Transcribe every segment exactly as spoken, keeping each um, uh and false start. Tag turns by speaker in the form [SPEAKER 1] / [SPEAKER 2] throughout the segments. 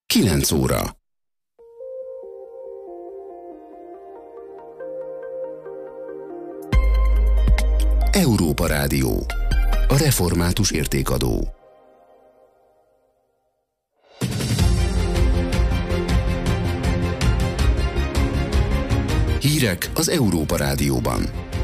[SPEAKER 1] kilenc óra. Európa Rádió. A református értékadó. Hírek az Európa Rádióban.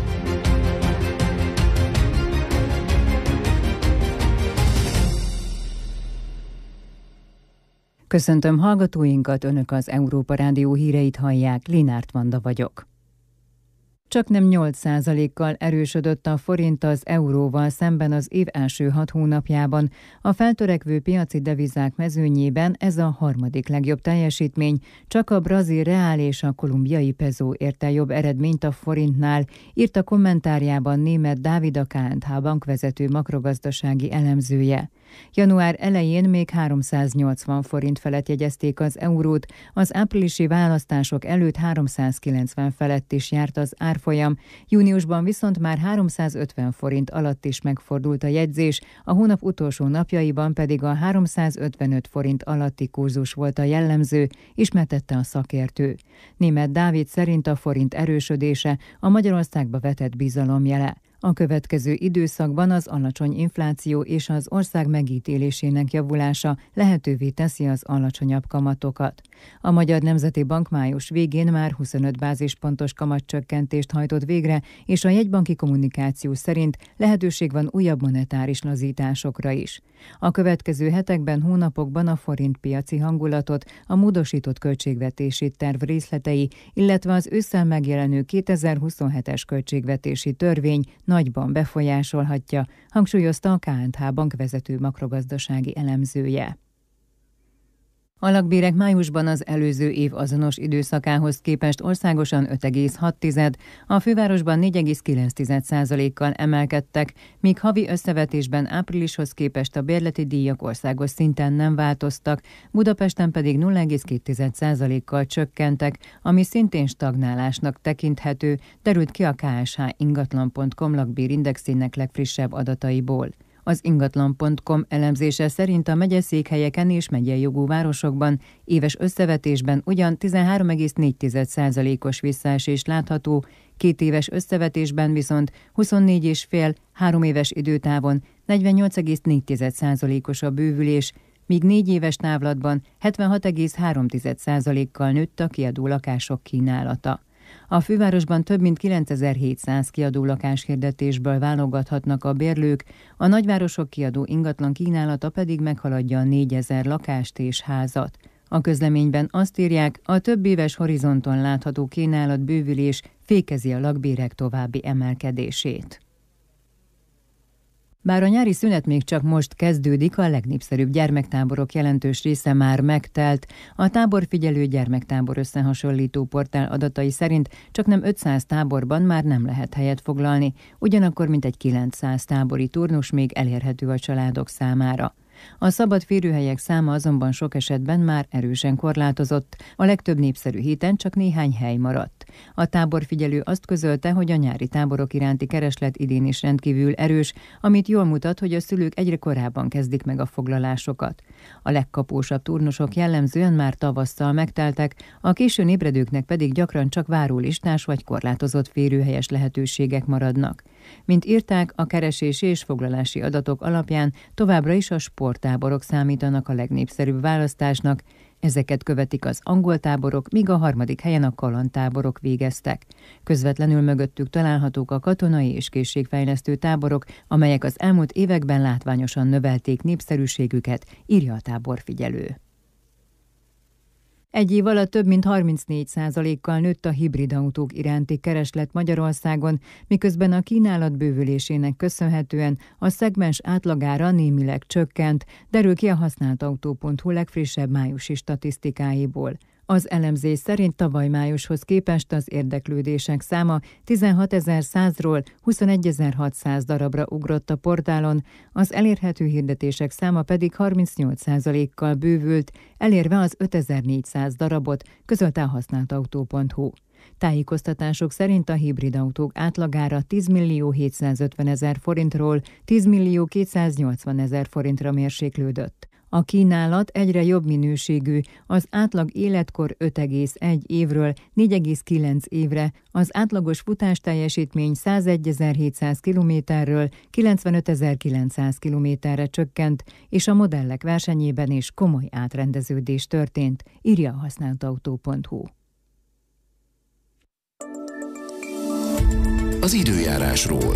[SPEAKER 2] Köszöntöm hallgatóinkat, Önök az Európa Rádió híreit hallják, Linárt Vanda vagyok. Csaknem nyolc százalékkal erősödött a forint az euróval szemben az év első hat hónapjában. A feltörekvő piaci devizák mezőnyében ez a harmadik legjobb teljesítmény, csak a brazil reál és a kolumbiai peso érte jobb eredményt a forintnál, írta kommentárjában Németh Dávid, a ká end há bankvezető makrogazdasági elemzője. Január elején még háromszáznyolcvan forint felett jegyezték az eurót, az áprilisi választások előtt háromszázkilencven felett is járt az árfolyam, júniusban viszont már háromszázötven forint alatt is megfordult a jegyzés, a hónap utolsó napjaiban pedig a háromszázötvenöt forint alatti kurzus volt a jellemző, ismertette a szakértő. Németh Dávid szerint a forint erősödése a Magyarországba vetett bizalom jele. A következő időszakban az alacsony infláció és az ország megítélésének javulása lehetővé teszi az alacsonyabb kamatokat. A Magyar Nemzeti Bank május végén már huszonöt bázispontos kamatcsökkentést hajtott végre, és a jegybanki kommunikáció szerint lehetőség van újabb monetáris lazításokra is. A következő hetekben, hónapokban a forintpiaci hangulatot a módosított költségvetési terv részletei, illetve az ősszel megjelenő kétezer-huszonhetes költségvetési törvény nagyban befolyásolhatja, hangsúlyozta a ká end há bankvezető makrogazdasági elemzője. A lakbérek májusban az előző év azonos időszakához képest országosan öt egész hat tized, a fővárosban négy egész kilenc százalékkal emelkedtek, míg havi összevetésben áprilishoz képest a bérleti díjak országos szinten nem változtak, Budapesten pedig nulla egész két százalékkal csökkentek, ami szintén stagnálásnak tekinthető, derült ki a ká es há ingatlan pont com lakbérindexének legfrissebb adataiból. Az ingatlan pont com elemzése szerint a megyeszékhelyeken és megyei jogú városokban éves összevetésben ugyan tizenhárom egész négy százalékos visszaesés látható, két éves összevetésben viszont huszonnégy egész öt három éves időtávon negyvennyolc egész négy százalékos a bővülés, míg négy éves távlatban hetvenhat egész három százalékkal nőtt a kiadó lakások kínálata. A fővárosban több mint kilencezer-hétszáz kiadó lakáshirdetésből válogathatnak a bérlők, a nagyvárosok kiadó ingatlan kínálata pedig meghaladja a négyezer lakást és házat. A közleményben azt írják, a több éves horizonton látható kínálat bővülés fékezi a lakbérek további emelkedését. Bár a nyári szünet még csak most kezdődik, a legnépszerűbb gyermektáborok jelentős része már megtelt. A táborfigyelő gyermektábor összehasonlító portál adatai szerint csaknem ötszáz táborban már nem lehet helyet foglalni, ugyanakkor mintegy kilencszáz tábori turnus még elérhető a családok számára. A szabad férőhelyek száma azonban sok esetben már erősen korlátozott, a legtöbb népszerű héten csak néhány hely maradt. A táborfigyelő azt közölte, hogy a nyári táborok iránti kereslet idén is rendkívül erős, amit jól mutat, hogy a szülők egyre korábban kezdik meg a foglalásokat. A legkapósabb turnusok jellemzően már tavasszal megteltek, a későn ébredőknek pedig gyakran csak várólistás vagy korlátozott férőhelyes lehetőségek maradnak. Mint írták, a keresési és foglalási adatok alapján továbbra is a sporttáborok számítanak a legnépszerűbb választásnak, ezeket követik az angol táborok, míg a harmadik helyen a kalandtáborok végeztek. Közvetlenül mögöttük találhatók a katonai és készségfejlesztő táborok, amelyek az elmúlt években látványosan növelték népszerűségüket, írja a táborfigyelő. Egy év alatt több mint harmincnégy százalékkal nőtt a hibrid autók iránti kereslet Magyarországon, miközben a kínálat bővülésének köszönhetően a szegmens átlagára némileg csökkent, derül ki a használtautó pont hu legfrissebb májusi statisztikáiból. Az elemzés szerint tavaly májushoz képest az érdeklődések száma tizenhatezerszázról huszonegyezer-hatszáz darabra ugrott a portálon, az elérhető hirdetések száma pedig harmincnyolc százalékkal bővült, elérve az ötezer-négyszáz darabot, közölte a használtautó pont hu. Tájékoztatások szerint a hibrid autók átlagára tíz millió hétszázötven ezer forintról tíz millió kétszáznyolcvan ezer forintra mérséklődött. A kínálat egyre jobb minőségű, az átlag életkor öt egész egy évről négy egész kilenc évre, az átlagos futásteljesítmény százegyezer-hétszáz kilométerről kilencvenötezer-kilencszáz kilométerre csökkent, és a modellek versenyében is komoly átrendeződés történt, írja a használtautó pont hu.
[SPEAKER 1] Az időjárásról.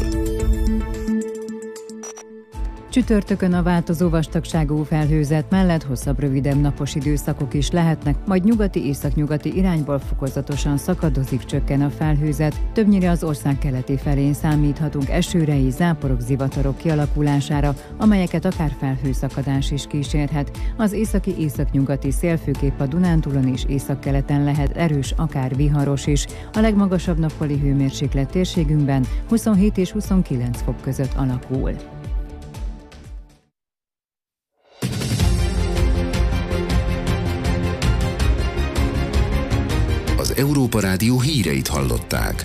[SPEAKER 2] Csütörtökön a változó vastagságú felhőzet mellett hosszabb, rövidebb napos időszakok is lehetnek, majd nyugati-északnyugati irányból fokozatosan szakadozik, csökken a felhőzet. Többnyire az ország keleti felén számíthatunk esőre és záporok, zivatarok kialakulására, amelyeket akár felhőszakadás is kísérhet. Az északi északnyugati szél főképp a Dunántúlon és északkeleten lehet erős, akár viharos is. A legmagasabb nappali hőmérséklet térségünkben huszonhét és huszonkilenc fok között alakul.
[SPEAKER 1] Az Európa Rádió híreit hallották.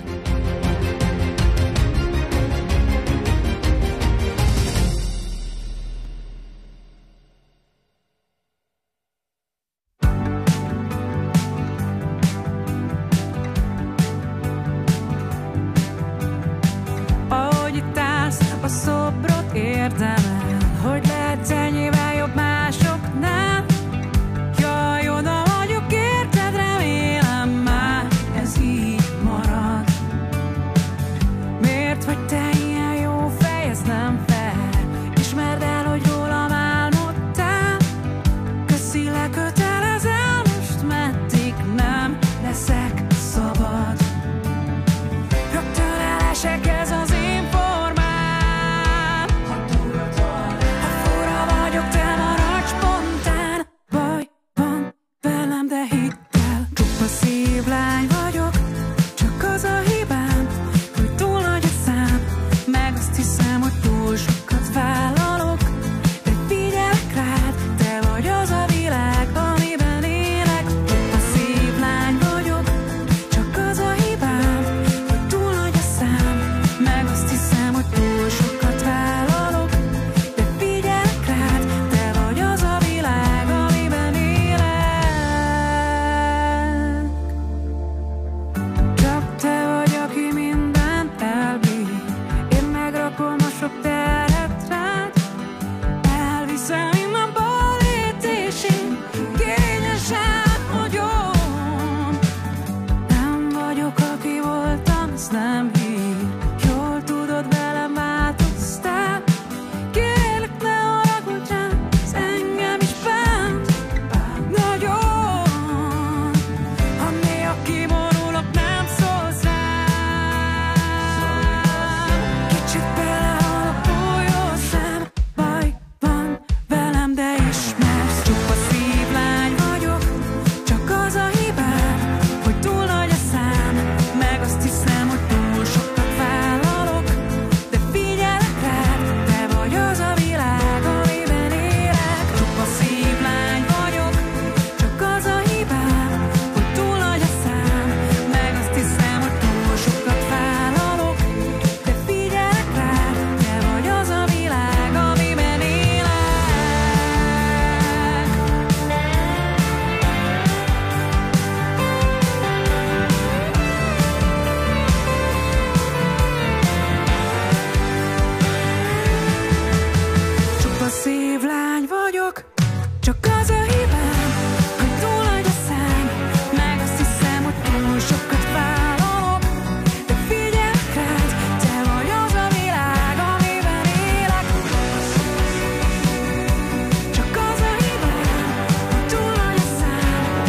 [SPEAKER 3] Ahogy itt állsz, a szobrot érdemel, hogy lehetsz ennyivel jobb másoknál. Jaj, oda vagyok érted, remélem már ez így marad. Miért vagy te ilyen jó fej, ez nem fair. Ismerd el, hogy rólam álmodtál. Köszi, lekötelezel most, meddig nem leszek szabad. Rögtön elesek, ez az én formám. Ha fura vagyok, te maradj spontán. Baj van velem, de hidd el, csupa szívlány vagyok. Csak az a hibám, hogy túl nagy a szám. Meg azt hiszem, hogy túl sokat vállalok. De figyelek rád, te vagy az a világ, amiben élek. Csupa szívlány vagyok. Csak az a hibám, hogy túl nagy a szám. Meg azt hiszem, hogy túl sokat vállalok. De figyelek rád, te vagy az a világ, amiben élek. Csak te vagy, aki mindent elbír. Én megrakom a sok terhet rád. Elviszem innen balét, és én kényesen hagyom. Nem vagyok, aki voltam, ez nem hír. Jól tudod, velem változtál. Kérlek, ne haragudj rám, ez engem is bánt. Nagyon. Ha néha kiborulok, nem szólsz rám. Kicsit belehalok, bújó szem. Baj van velem, de ismersz. Csupa szívlány vagyok. Csak az a hibám, hogy túl nagy a szám. Meg azt hiszem, hogy túl sokat vállalok. De figyelek rád, te vagy az a világ, amiben élek. Csupa szívlány vagyok. Csak az a hibám, hogy túl nagy a szám. Meg azt hiszem, hogy túl sokat vállalok. De figyelek rád, te vagy az a világ, amiben élek. Csupa szívlány vagyok. Csak az a hibám, hogy túl nagy a szám. Meg azt hiszem, hogy túl sokat vállalok. De figyelek rád, te vagy az a világ, amiben élek. Csak az a hibám, hogy túl nagy a szám.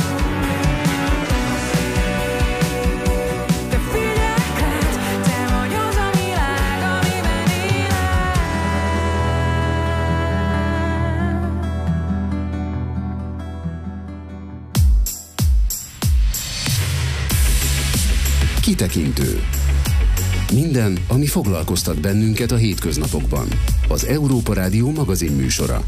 [SPEAKER 3] De figyelek rád, te vagy az a világ, amiben élek.
[SPEAKER 1] Kitekintő. Minden, ami foglalkoztat bennünket a hétköznapokban. Az Európa Rádió magazinműsora.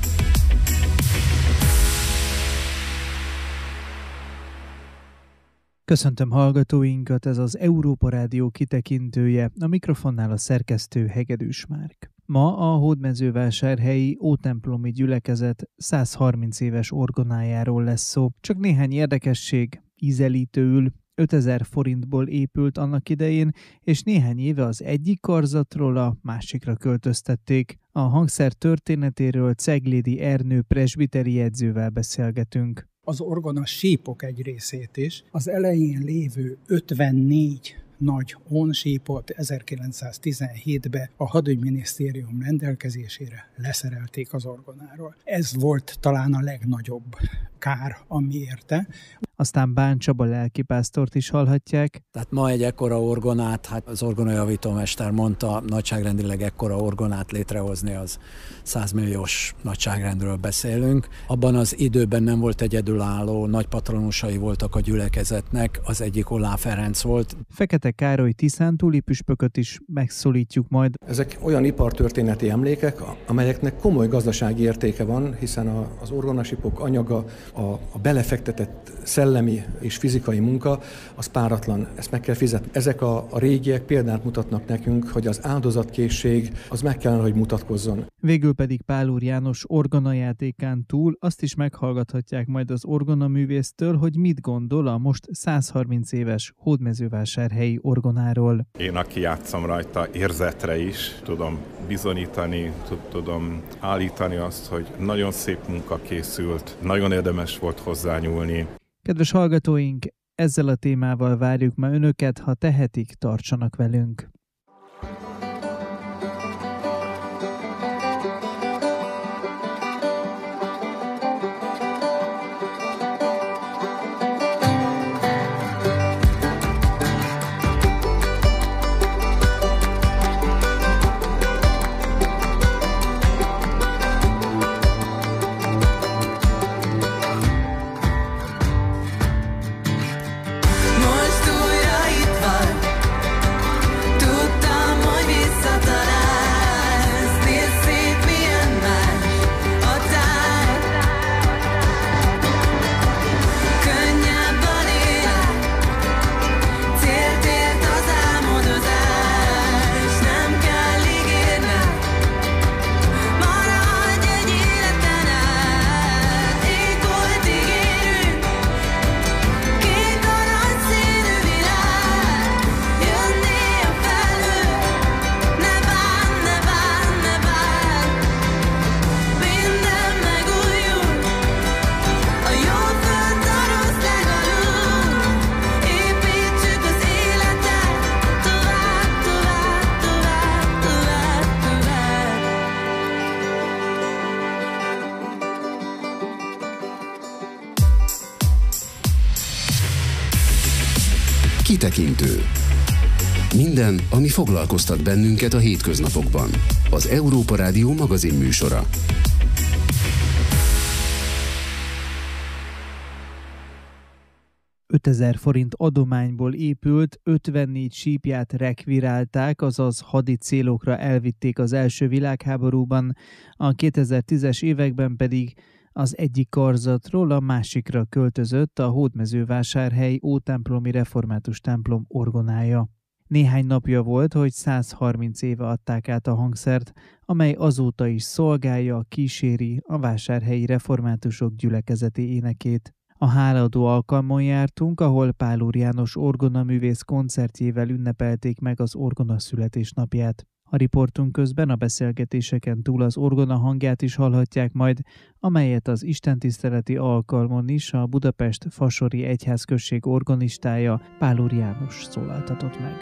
[SPEAKER 4] Köszöntöm hallgatóinkat, ez az Európa Rádió kitekintője, a mikrofonnál a szerkesztő Hegedűs Márk. Ma a hódmezővásárhelyi ótemplomi gyülekezet százharminc éves orgonájáról lesz szó. Csak néhány érdekesség, ízelítőül ötezer forintból épült annak idején, és néhány éve az egyik karzatról a másikra költöztették. A hangszer történetéről Ceglédi Ernő presbiteri jegyzővel beszélgetünk.
[SPEAKER 5] Az orgona sípok egy részét is, az elején lévő ötvennégy nagy hónsípot ezerkilencszáztizenhétben a hadügyminisztérium rendelkezésére leszerelték az orgonáról. Ez volt talán a legnagyobb kár, ami érte.
[SPEAKER 4] Aztán Bán Csaba lelkipásztort is hallhatják.
[SPEAKER 6] Tehát ma egy ekkora orgonát, hát az orgonajavítómester mondta, nagyságrendileg ekkora orgonát létrehozni, az százmilliós nagyságrendről beszélünk. Abban az időben nem volt egyedülálló, nagy patronusai voltak a gyülekezetnek, az egyik Oláh Ferenc volt.
[SPEAKER 4] Fekete Károly tiszántúli püspököt is megszólítjuk majd.
[SPEAKER 7] Ezek olyan ipartörténeti emlékek, amelyeknek komoly gazdasági értéke van, hiszen az orgonasipok anyaga, a, a belefektetett szellemi és fizikai munka, az páratlan, ezt meg kell fizetni. Ezek a, a régiek példát mutatnak nekünk, hogy az áldozatkészség az meg kellene, hogy mutatkozzon.
[SPEAKER 4] Végül pedig Pál Úr János orgonajátékán túl azt is meghallgathatják majd az orgonaművésztől, hogy mit gondol a most százharminc éves hódmezővásárhelyi orgonáról.
[SPEAKER 8] Én, aki játszom rajta, érzetre is tudom bizonyítani, tudom állítani azt, hogy nagyon szép munka készült, nagyon érdemes volt hozzányúlni.
[SPEAKER 4] Kedves hallgatóink, ezzel a témával várjuk ma önöket, ha tehetik, tartsanak velünk.
[SPEAKER 1] Kitekintő. Minden, ami foglalkoztat bennünket a hétköznapokban. Az Európa Rádió magazin műsora.
[SPEAKER 4] ötezer forint adományból épült ötvennégy sípját rekvirálták, azaz hadi célokra elvitték az első világháborúban, a kétezer-tízes években pedig az egyik karzatról a másikra költözött a hódmezővásárhely ótemplomi református templom orgonája. Néhány napja volt, hogy százharminc éve adták át a hangszert, amely azóta is szolgálja, kíséri a vásárhelyi reformátusok gyülekezeti énekét. A hálaadó alkalmon jártunk, ahol Pál Úr János orgonaművész koncertjével ünnepelték meg az orgona születésnapját. A riportunk közben a beszélgetéseken túl az orgona hangját is hallhatják majd, amelyet az istentiszteleti alkalmon is a Budapest Fasori Egyházközség orgonistája Pál Úr János szólaltatott meg.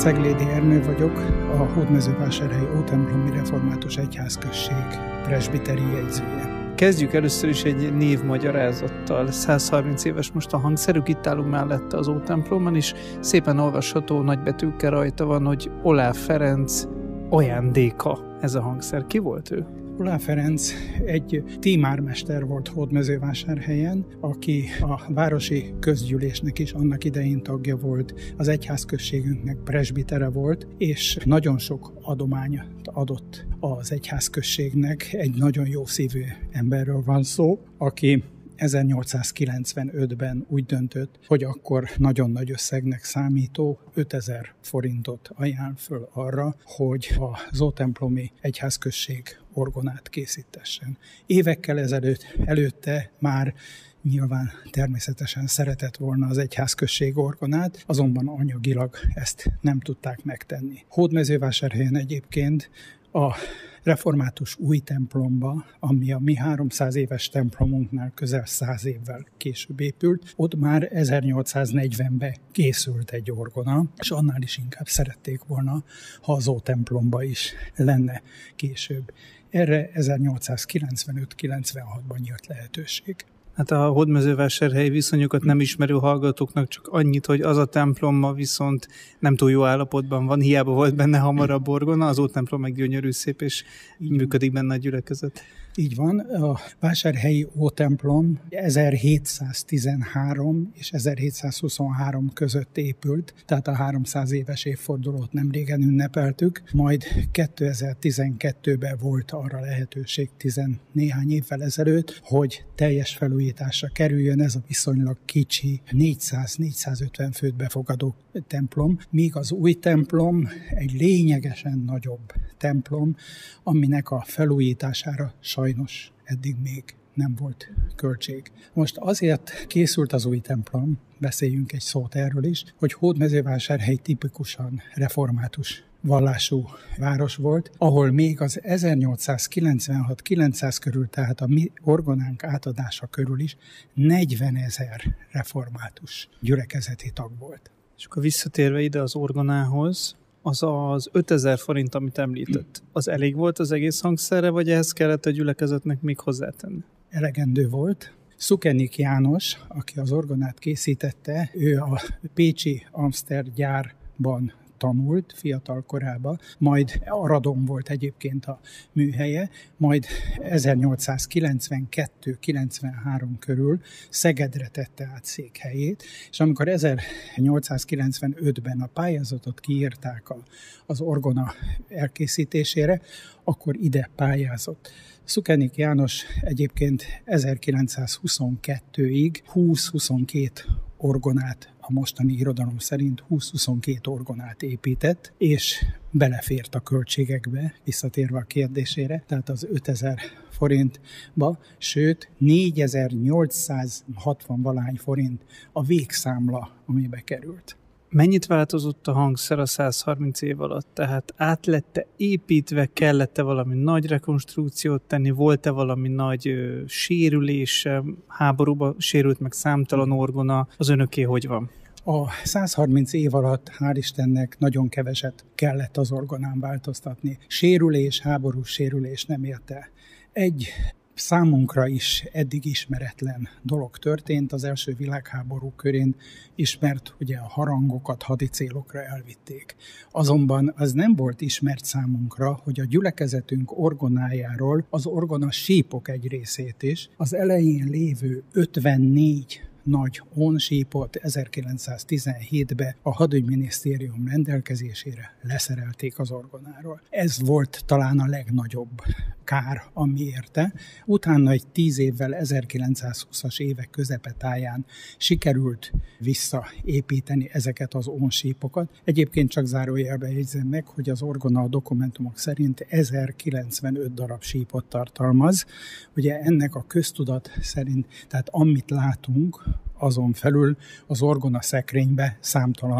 [SPEAKER 5] Ceglédi Ernő vagyok, a Hódmezővásárhelyi Ótemplomi Református Egyházközség presbiteri jegyzője.
[SPEAKER 4] Kezdjük először is egy névmagyarázattal. száz harminc éves most a hangszerük, itt állunk mellette az Ótemplomban, és szépen olvasható nagybetűkkel rajta van, hogy Oláh Ferenc ajándéka ez a hangszer. Ki volt ő?
[SPEAKER 5] Oláh Ferenc egy tímármester volt Hódmezővásárhelyen, aki a városi közgyűlésnek is annak idején tagja volt, az egyházközségünknek presbitere volt, és nagyon sok adományt adott az egyházközségnek. Egy nagyon jó szívű emberről van szó, aki ezernyolcszázkilencvenötben úgy döntött, hogy akkor nagyon nagy összegnek számító ötezer forintot ajánl föl arra, hogy az Ótemplomi Egyházközség orgonát készítessen. Évekkel ezelőtt előtte már nyilván természetesen szeretett volna az egyházközség orgonát, azonban anyagilag ezt nem tudták megtenni. Hódmezővásárhelyen egyébként a református új templomba, ami a mi háromszáz éves templomunknál közel száz évvel később épült, ott már ezernyolcszáznegyvenben készült egy orgona, és annál is inkább szerették volna, ha az Ótemplomba is lenne később. Erre ezernyolcszázkilencvenöt kilencvenhatban nyílt lehetőség.
[SPEAKER 4] Hát a hódmezővásárhelyi viszonyokat nem ismerő hallgatóknak csak annyit, hogy az a templom ma viszont nem túl jó állapotban van, hiába volt benne hamarabb orgona, az Ótemplom meg gyönyörű szép, és így működik benne a gyülekezet.
[SPEAKER 5] Így van, a vásárhelyi Ótemplom ezerhétszáztizenhárom és ezerhétszázhuszonhárom között épült, tehát a háromszáz éves évfordulót nem régen ünnepeltük, majd kétezer-tizenkettőben volt arra lehetőség tizennéhány évvel ezelőtt, hogy teljes felújításra kerüljön ez a viszonylag kicsi négyszáz-négyszázötven főt befogadó templom, míg az új templom egy lényegesen nagyobb templom, aminek a felújítására sajnos eddig még nem volt költség. Most azért készült az új templom, beszéljünk egy szót erről is, hogy Hódmezővásárhely tipikusan református vallású város volt, ahol még az ezernyolcszázkilencvenhat kilencszáz körül, tehát a mi orgonánk átadása körül is negyvenezer református gyülekezeti tag volt.
[SPEAKER 4] És akkor visszatérve ide az orgonához, az az ötezer forint, amit említett, az elég volt az egész hangszerre, vagy ehhez kellett a gyülekezetnek még hozzátenni?
[SPEAKER 5] Elegendő volt. Szukenik János, aki az orgonát készítette, ő a pécsi Amster gyárban tanult fiatal korában, majd Aradon volt egyébként a műhelye, majd ezernyolcszázkilencvenkettő kilencvenhárom körül Szegedre tette át székhelyét, és amikor ezernyolcszázkilencvenötben a pályázatot kiírták az orgona elkészítésére, akkor ide pályázott. Szukenik János egyébként ezerkilencszázhuszonkettőig húsz-huszonkettő orgonát, a mostani irodalom szerint húsz-huszonkettő orgonát épített, és belefért a költségekbe, visszatérve a kérdésére, tehát az ötezer forintba, sőt négyezer-nyolcszázhatvan valány forint a végszámla, amibe került.
[SPEAKER 4] Mennyit változott a hangszer a száz harminc év alatt? Tehát át lett-e építve, kellett-e valami nagy rekonstrukciót tenni, volt-e valami nagy ö, sérülése, háborúba sérült meg számtalan orgona, az önöké hogy van?
[SPEAKER 5] A száz harminc év alatt, hál' Istennek, nagyon keveset kellett az orgonán változtatni. Sérülés, háborús sérülés nem érte. Egy számunkra is eddig ismeretlen dolog történt. Az első világháború körén ismert, ugye a harangokat hadicélokra elvitték. Azonban az nem volt ismert számunkra, hogy a gyülekezetünk orgonájáról az orgona sípok egy részét is, az elején lévő ötvennégy nagy ónsípot ezerkilencszáztizenhétben a hadügyminisztérium rendelkezésére leszerelték az orgonáról. Ez volt talán a legnagyobb kár, ami érte. Utána egy tíz évvel ezerkilencszázhúszas évek közepetáján sikerült visszaépíteni ezeket az ónsípokat. Egyébként csak zárójelben jegyzem meg, hogy az orgona a dokumentumok szerint ezerkilencvenöt darab sípot tartalmaz. Ugye ennek a köztudat szerint, tehát amit látunk, azon felül az orgona szekrénybe számtalan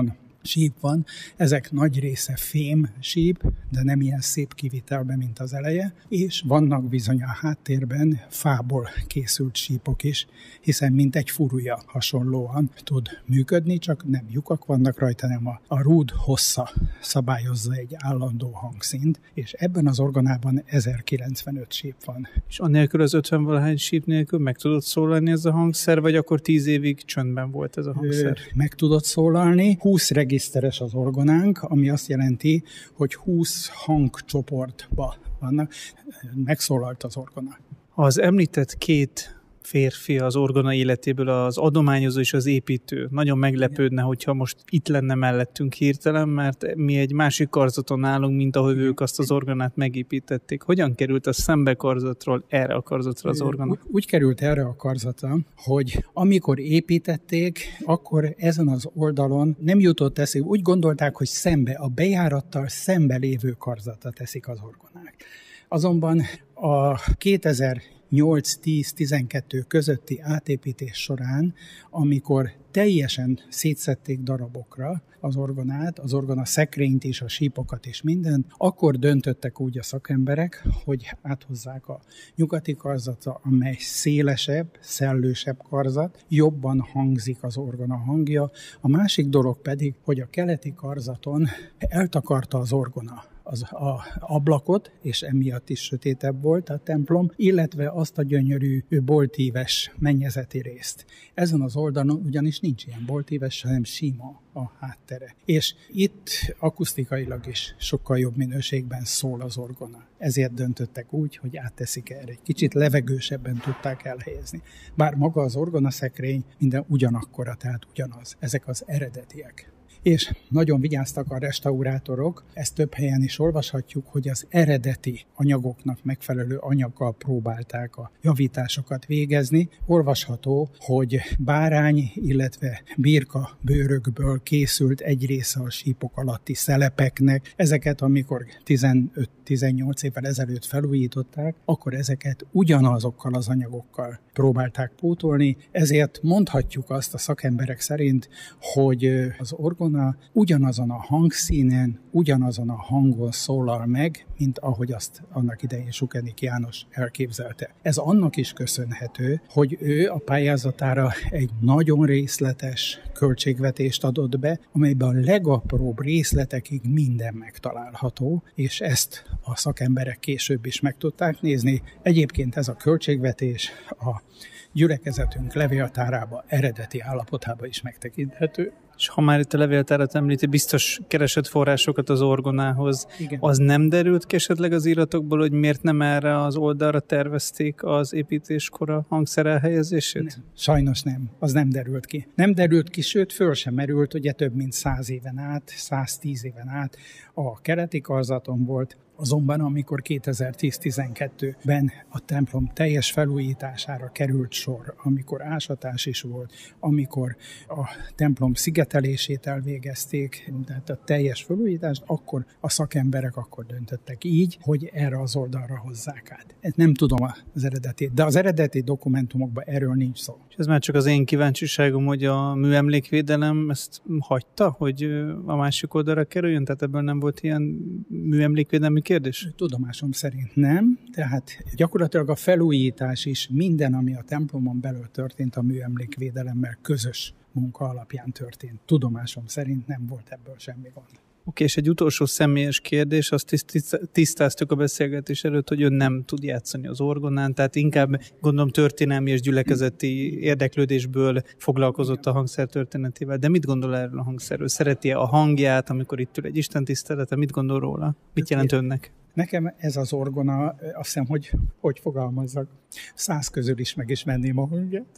[SPEAKER 5] síp van. Ezek nagy része fém síp, de nem ilyen szép kivitelben, mint az eleje, és vannak bizony a háttérben fából készült sípok is, hiszen mint egy furúja hasonlóan tud működni, csak nem lyukak vannak rajta, hanem a, a rúd hossza szabályozza egy állandó hangszínt, és ebben az orgonában ezerkilencvenöt síp van.
[SPEAKER 4] És annélkül az ötven-valahány síp nélkül meg tudott szólalni ez a hangszer, vagy akkor tíz évig csöndben volt ez a hangszer?
[SPEAKER 5] Ő meg tudott szólalni. húsz regiszteres az orgonánk, ami azt jelenti, hogy húsz hangcsoportba vannak. Megszólalt az orgona.
[SPEAKER 4] Az említett két férfi az orgona életéből, az adományozó és az építő nagyon meglepődne, hogyha most itt lenne mellettünk hirtelen, mert mi egy másik karzaton állunk, mint ahogy ők azt az orgonát megépítették. Hogyan került a szembe karzatról erre a karzatra az orgona?
[SPEAKER 5] Úgy, úgy került erre a karzatra, hogy amikor építették, akkor ezen az oldalon nem jutott eszébe, úgy gondolták, hogy szembe, a bejárattal szembe lévő karzatra teszik az orgonák. Azonban a kétezer-nyolc tíz tizenkettő közötti átépítés során, amikor teljesen szétszették darabokra az orgonát, az orgona szekrényt is, a sípokat és mindent, akkor döntöttek úgy a szakemberek, hogy áthozzák a nyugati karzatra, amely szélesebb, szellősebb karzat, jobban hangzik az orgona hangja. A másik dolog pedig, hogy a keleti karzaton eltakarta az orgona az a ablakot, és emiatt is sötétebb volt a templom, illetve azt a gyönyörű boltíves mennyezeti részt. Ezen az oldalon ugyanis nincs ilyen boltíves, hanem sima a háttere. És itt akusztikailag is sokkal jobb minőségben szól az orgona. Ezért döntöttek úgy, hogy átteszik erre. Egy kicsit levegősebben tudták elhelyezni. Bár maga az orgonaszekrény minden ugyanakkora, tehát ugyanaz. Ezek az eredetiek. És nagyon vigyáztak a restaurátorok, ezt több helyen is olvashatjuk, hogy az eredeti anyagoknak megfelelő anyaggal próbálták a javításokat végezni. Olvasható, hogy bárány, illetve birka bőrökből készült egy része a sípok alatti szelepeknek. Ezeket, amikor tizenöt-tizennyolc évvel ezelőtt felújították, akkor ezeket ugyanazokkal az anyagokkal próbálták pótolni. Ezért mondhatjuk azt a szakemberek szerint, hogy az orgona ugyanazon a hangszínen, ugyanazon a hangon szólal meg, mint ahogy azt annak idején Sukenik János elképzelte. Ez annak is köszönhető, hogy ő a pályázatára egy nagyon részletes költségvetést adott be, amelyben a legapróbb részletekig minden megtalálható, és ezt a szakemberek később is meg tudták nézni. Egyébként ez a költségvetés a gyülekezetünk levéltárában eredeti állapotában is megtekinthető.
[SPEAKER 4] És ha már itt a levéltárat említi, biztos keresett forrásokat az orgonához.
[SPEAKER 5] Igen.
[SPEAKER 4] Az nem derült ki esetleg az iratokból, hogy miért nem erre az oldalra tervezték az építéskor a hangszer elhelyezését?
[SPEAKER 5] Nem. Sajnos nem. Az nem derült ki. Nem derült ki, sőt, föl sem merült, ugye több mint száz éven át, száztíz éven át a keleti karzaton volt. Azonban, amikor kétezer-tíz tizenkettőben a templom teljes felújítására került sor, amikor ásatás is volt, amikor a templom szigetelését elvégezték, tehát a teljes felújítást, akkor a szakemberek akkor döntöttek így, hogy erre az oldalra hozzák át. Ezt nem tudom az eredetét, de az eredeti dokumentumokban erről nincs szó.
[SPEAKER 4] És ez már csak az én kíváncsiságom, hogy a műemlékvédelem ezt hagyta, hogy a másik oldalra kerüljön? Tehát ebből nem volt ilyen műemlékvédelmi kérdés?
[SPEAKER 5] Tudomásom szerint nem, tehát gyakorlatilag a felújítás is minden, ami a templomon belül történt, a műemlékvédelemmel közös munka alapján történt. Tudomásom szerint nem volt ebből semmi gond.
[SPEAKER 4] Oké, és egy utolsó személyes kérdés, azt tisztáztuk a beszélgetés előtt, hogy ön nem tud játszani az orgonán, tehát inkább gondolom történelmi és gyülekezeti érdeklődésből foglalkozott a hangszer történetével. De mit gondol erről a hangszerről? Szereti-e a hangját, amikor itt ül egy istentisztelete? Mit gondol róla? Mit jelent önnek?
[SPEAKER 5] Nekem ez az orgona, azt hiszem, hogy hogy fogalmazzak, száz közül is megismerném a hangját.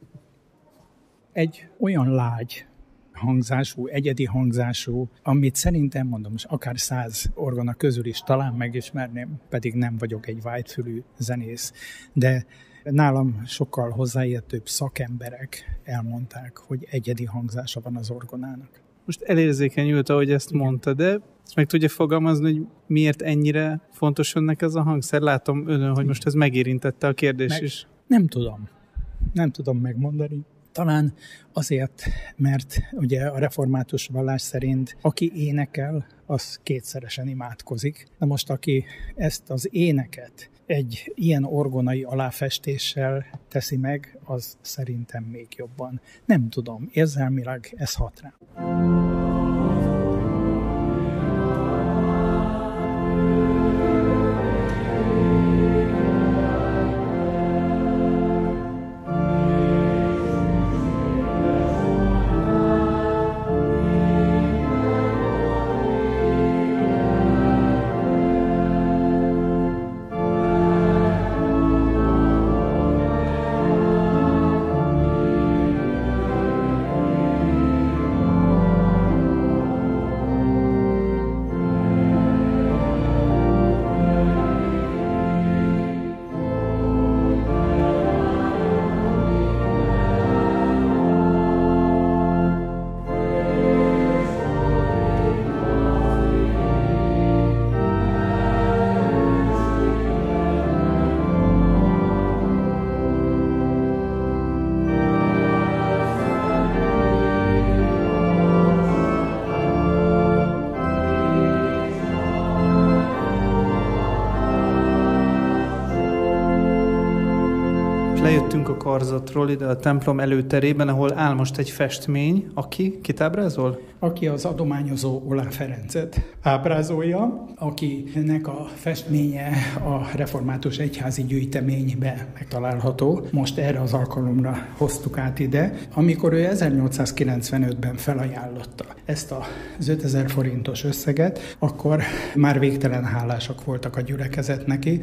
[SPEAKER 5] Egy olyan lágy hangzású, egyedi hangzású, amit szerintem, mondom, most akár száz orgona közül is talán megismerném, pedig nem vagyok egy vágyfülű zenész, de nálam sokkal hozzáértőbb szakemberek elmondták, hogy egyedi hangzása van az orgonának.
[SPEAKER 4] Most elérzékenyült, ahogy ezt mondta, de ezt meg tudja fogalmazni, hogy miért ennyire fontos önnek ez a hangszer? Látom önön, hogy most ez megérintette a kérdés
[SPEAKER 5] meg,
[SPEAKER 4] is.
[SPEAKER 5] Nem tudom. Nem tudom megmondani. Talán azért, mert ugye a református vallás szerint aki énekel, az kétszeresen imádkozik. Na most, aki ezt az éneket egy ilyen orgonai aláfestéssel teszi meg, az szerintem még jobban. Nem tudom, érzelmileg ez hat rám.
[SPEAKER 4] Lejöttünk a karzatról ide a templom előterében, áll áll most egy festmény. Aki? Kit ábrázol?
[SPEAKER 5] Aki az adományozó Oláh Ferencet ábrázolja, akinek a festménye a református egyházi gyűjteménybe megtalálható. Most erre az alkalomra hoztuk át ide, amikor ő ezernyolcszázkilencvenötben felajánlotta ezt az ötezer forintos összeget, akkor már végtelen hálásak voltak a gyülekezet neki.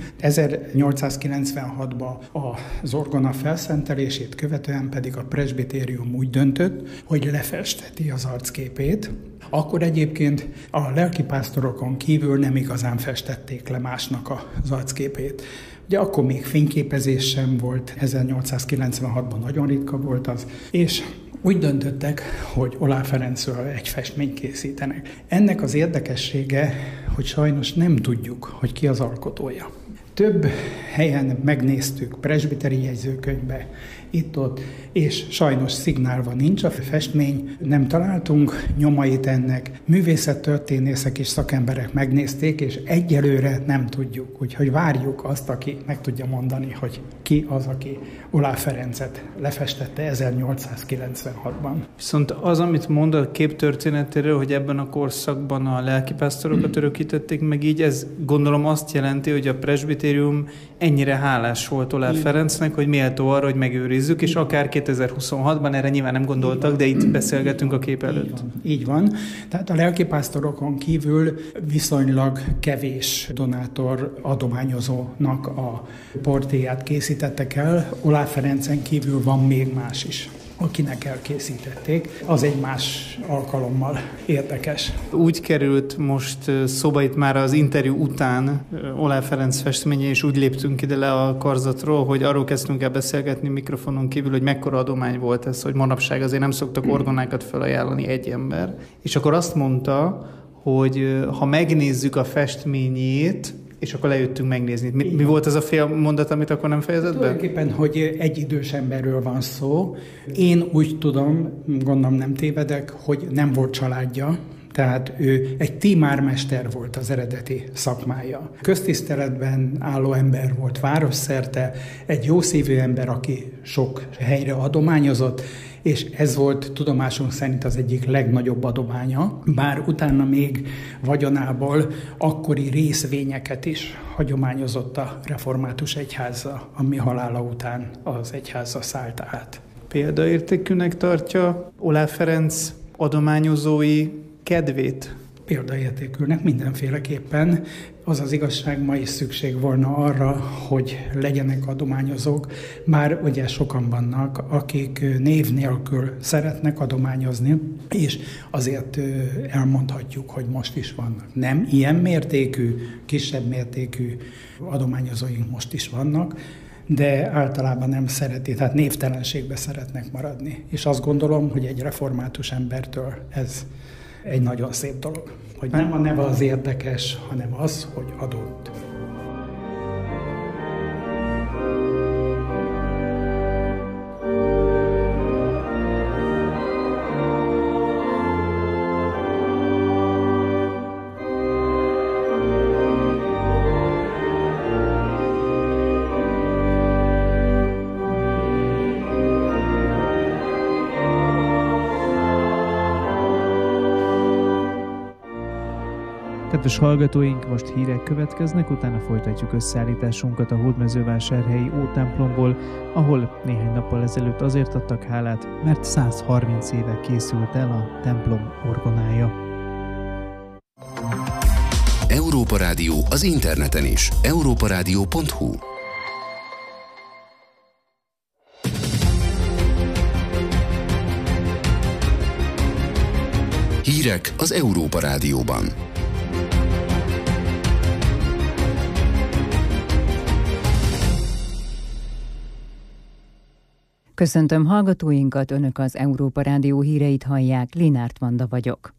[SPEAKER 5] ezernyolcszázkilencvenhatban az orgona felszentelését követően pedig a presbitérium úgy döntött, hogy lefesteti az arcképét. Akkor egyébként a lelkipásztorokon kívül nem igazán festették le másnak az arcképét. Ugye akkor még fényképezés sem volt, ezernyolcszázkilencvenhatban nagyon ritka volt az, és úgy döntöttek, hogy Oláh Ferencről egy festményt készítenek. Ennek az érdekessége, hogy sajnos nem tudjuk, hogy ki az alkotója. Több helyen megnéztük, presbiteri jegyzőkönyvbe, itt-ott, és sajnos szignálva nincs a festmény, nem találtunk nyomait ennek. Művészettörténészek és szakemberek megnézték, és egyelőre nem tudjuk, úgyhogy várjuk azt, aki meg tudja mondani, hogy ki az, aki Oláh Ferencet lefestette ezernyolcszázkilencvenhatban.
[SPEAKER 4] Viszont az, amit mond a kép történetéről, hogy ebben a korszakban a lelkipásztorokat örökítették meg így, ez gondolom azt jelenti, hogy a presbitérium ennyire hálás volt Oláh Ferencnek, hogy méltó arra, hogy megőrizzük, és akár kétezer-huszonhatban erre nyilván nem gondoltak, de itt beszélgetünk a kép előtt.
[SPEAKER 5] Így van. Így van. Tehát a lelkipásztorokon kívül viszonylag kevés donátor adományozónak a portréját készítettek el. Oláh Ferencen kívül van még más is, akinek elkészítették. Az egy más alkalommal érdekes.
[SPEAKER 4] Úgy került most szóba itt már az interjú után Oláh Ferenc festménye, és úgy léptünk ide le a karzatról, hogy arról kezdtünk el beszélgetni mikrofonon kívül, hogy mekkora adomány volt ez, hogy manapság azért nem szoktak orgonákat felajánlani egy ember. És akkor azt mondta, hogy ha megnézzük a festményét, és akkor lejöttünk megnézni. Mi, mi volt az a fél mondat, amit akkor nem fejezett be?
[SPEAKER 5] Tulajdonképpen, hogy egy idős emberről van szó. Én úgy tudom, gondolom nem tévedek, hogy nem volt családja, tehát ő egy tímármester volt az eredeti szakmája. Köztiszteletben álló ember volt városszerte, egy jószívű ember, aki sok helyre adományozott, és ez volt tudomásunk szerint az egyik legnagyobb adománya, bár utána még vagyonából akkori részvényeket is hagyományozott a református egyháza, ami halála után az egyháza szállta át.
[SPEAKER 4] Példaértékűnek tartja Oláh Ferenc adományozói kedvét?
[SPEAKER 5] Példaértékűnek mindenféleképpen. Az az igazság, ma is szükség volna arra, hogy legyenek adományozók, bár ugye sokan vannak, akik név nélkül szeretnek adományozni, és azért elmondhatjuk, hogy most is vannak. Nem ilyen mértékű, kisebb mértékű adományozóink most is vannak, de általában nem szereti, tehát névtelenségbe szeretnek maradni. És azt gondolom, hogy egy református embertől ez egy nagyon szép dolog. Hogy nem a neve az érdekes, hanem az, hogy adott.
[SPEAKER 4] Kedves hallgatóink, most hírek következnek, utána folytatjuk összeállításunkat a hódmezővásárhelyi Ótemplomból, ahol néhány nappal ezelőtt azért adtak hálát, mert száz harminc éve készült el a templom orgonája.
[SPEAKER 1] Európa Rádió az interneten is. európa rádió pont hu. Hírek az Európa Rádióban.
[SPEAKER 2] Köszöntöm hallgatóinkat, Önök az Európa Rádió híreit hallják, Linárt Vanda vagyok.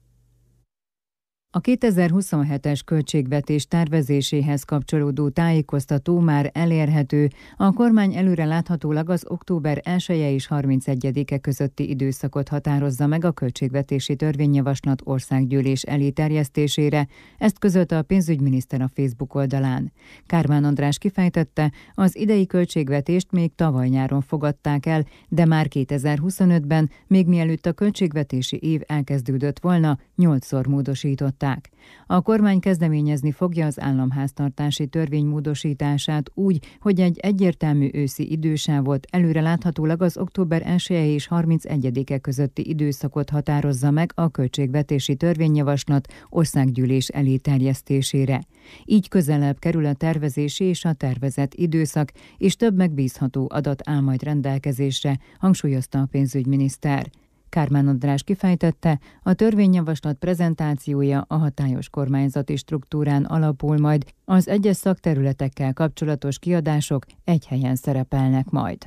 [SPEAKER 2] A kétezer-huszonhetes költségvetés tervezéséhez kapcsolódó tájékoztató már elérhető, a kormány előre láthatólag az október elseje és harmincegyedike közötti időszakot határozza meg a költségvetési törvényjavaslat országgyűlés elé terjesztésére, ezt közölte a pénzügyminiszter a Facebook oldalán. Kármán András kifejtette, az idei költségvetést még tavaly nyáron fogadták el, de már kétezer-huszonötben, még mielőtt a költségvetési év elkezdődött volna, nyolcszor módosított. A kormány kezdeményezni fogja az államháztartási törvény módosítását úgy, hogy egy egyértelmű őszi idősávot, előre láthatólag az október elseje és harmincegyedike közötti időszakot határozza meg a költségvetési törvényjavaslat országgyűlés elé terjesztésére. Így közelebb kerül a tervezési és a tervezett időszak, és több megbízható adat áll majd rendelkezésre, hangsúlyozta a pénzügyminiszter. Kármán András kifejtette, a törvényjavaslat prezentációja a hatályos kormányzati struktúrán alapul majd, az egyes szakterületekkel kapcsolatos kiadások egy helyen szerepelnek majd.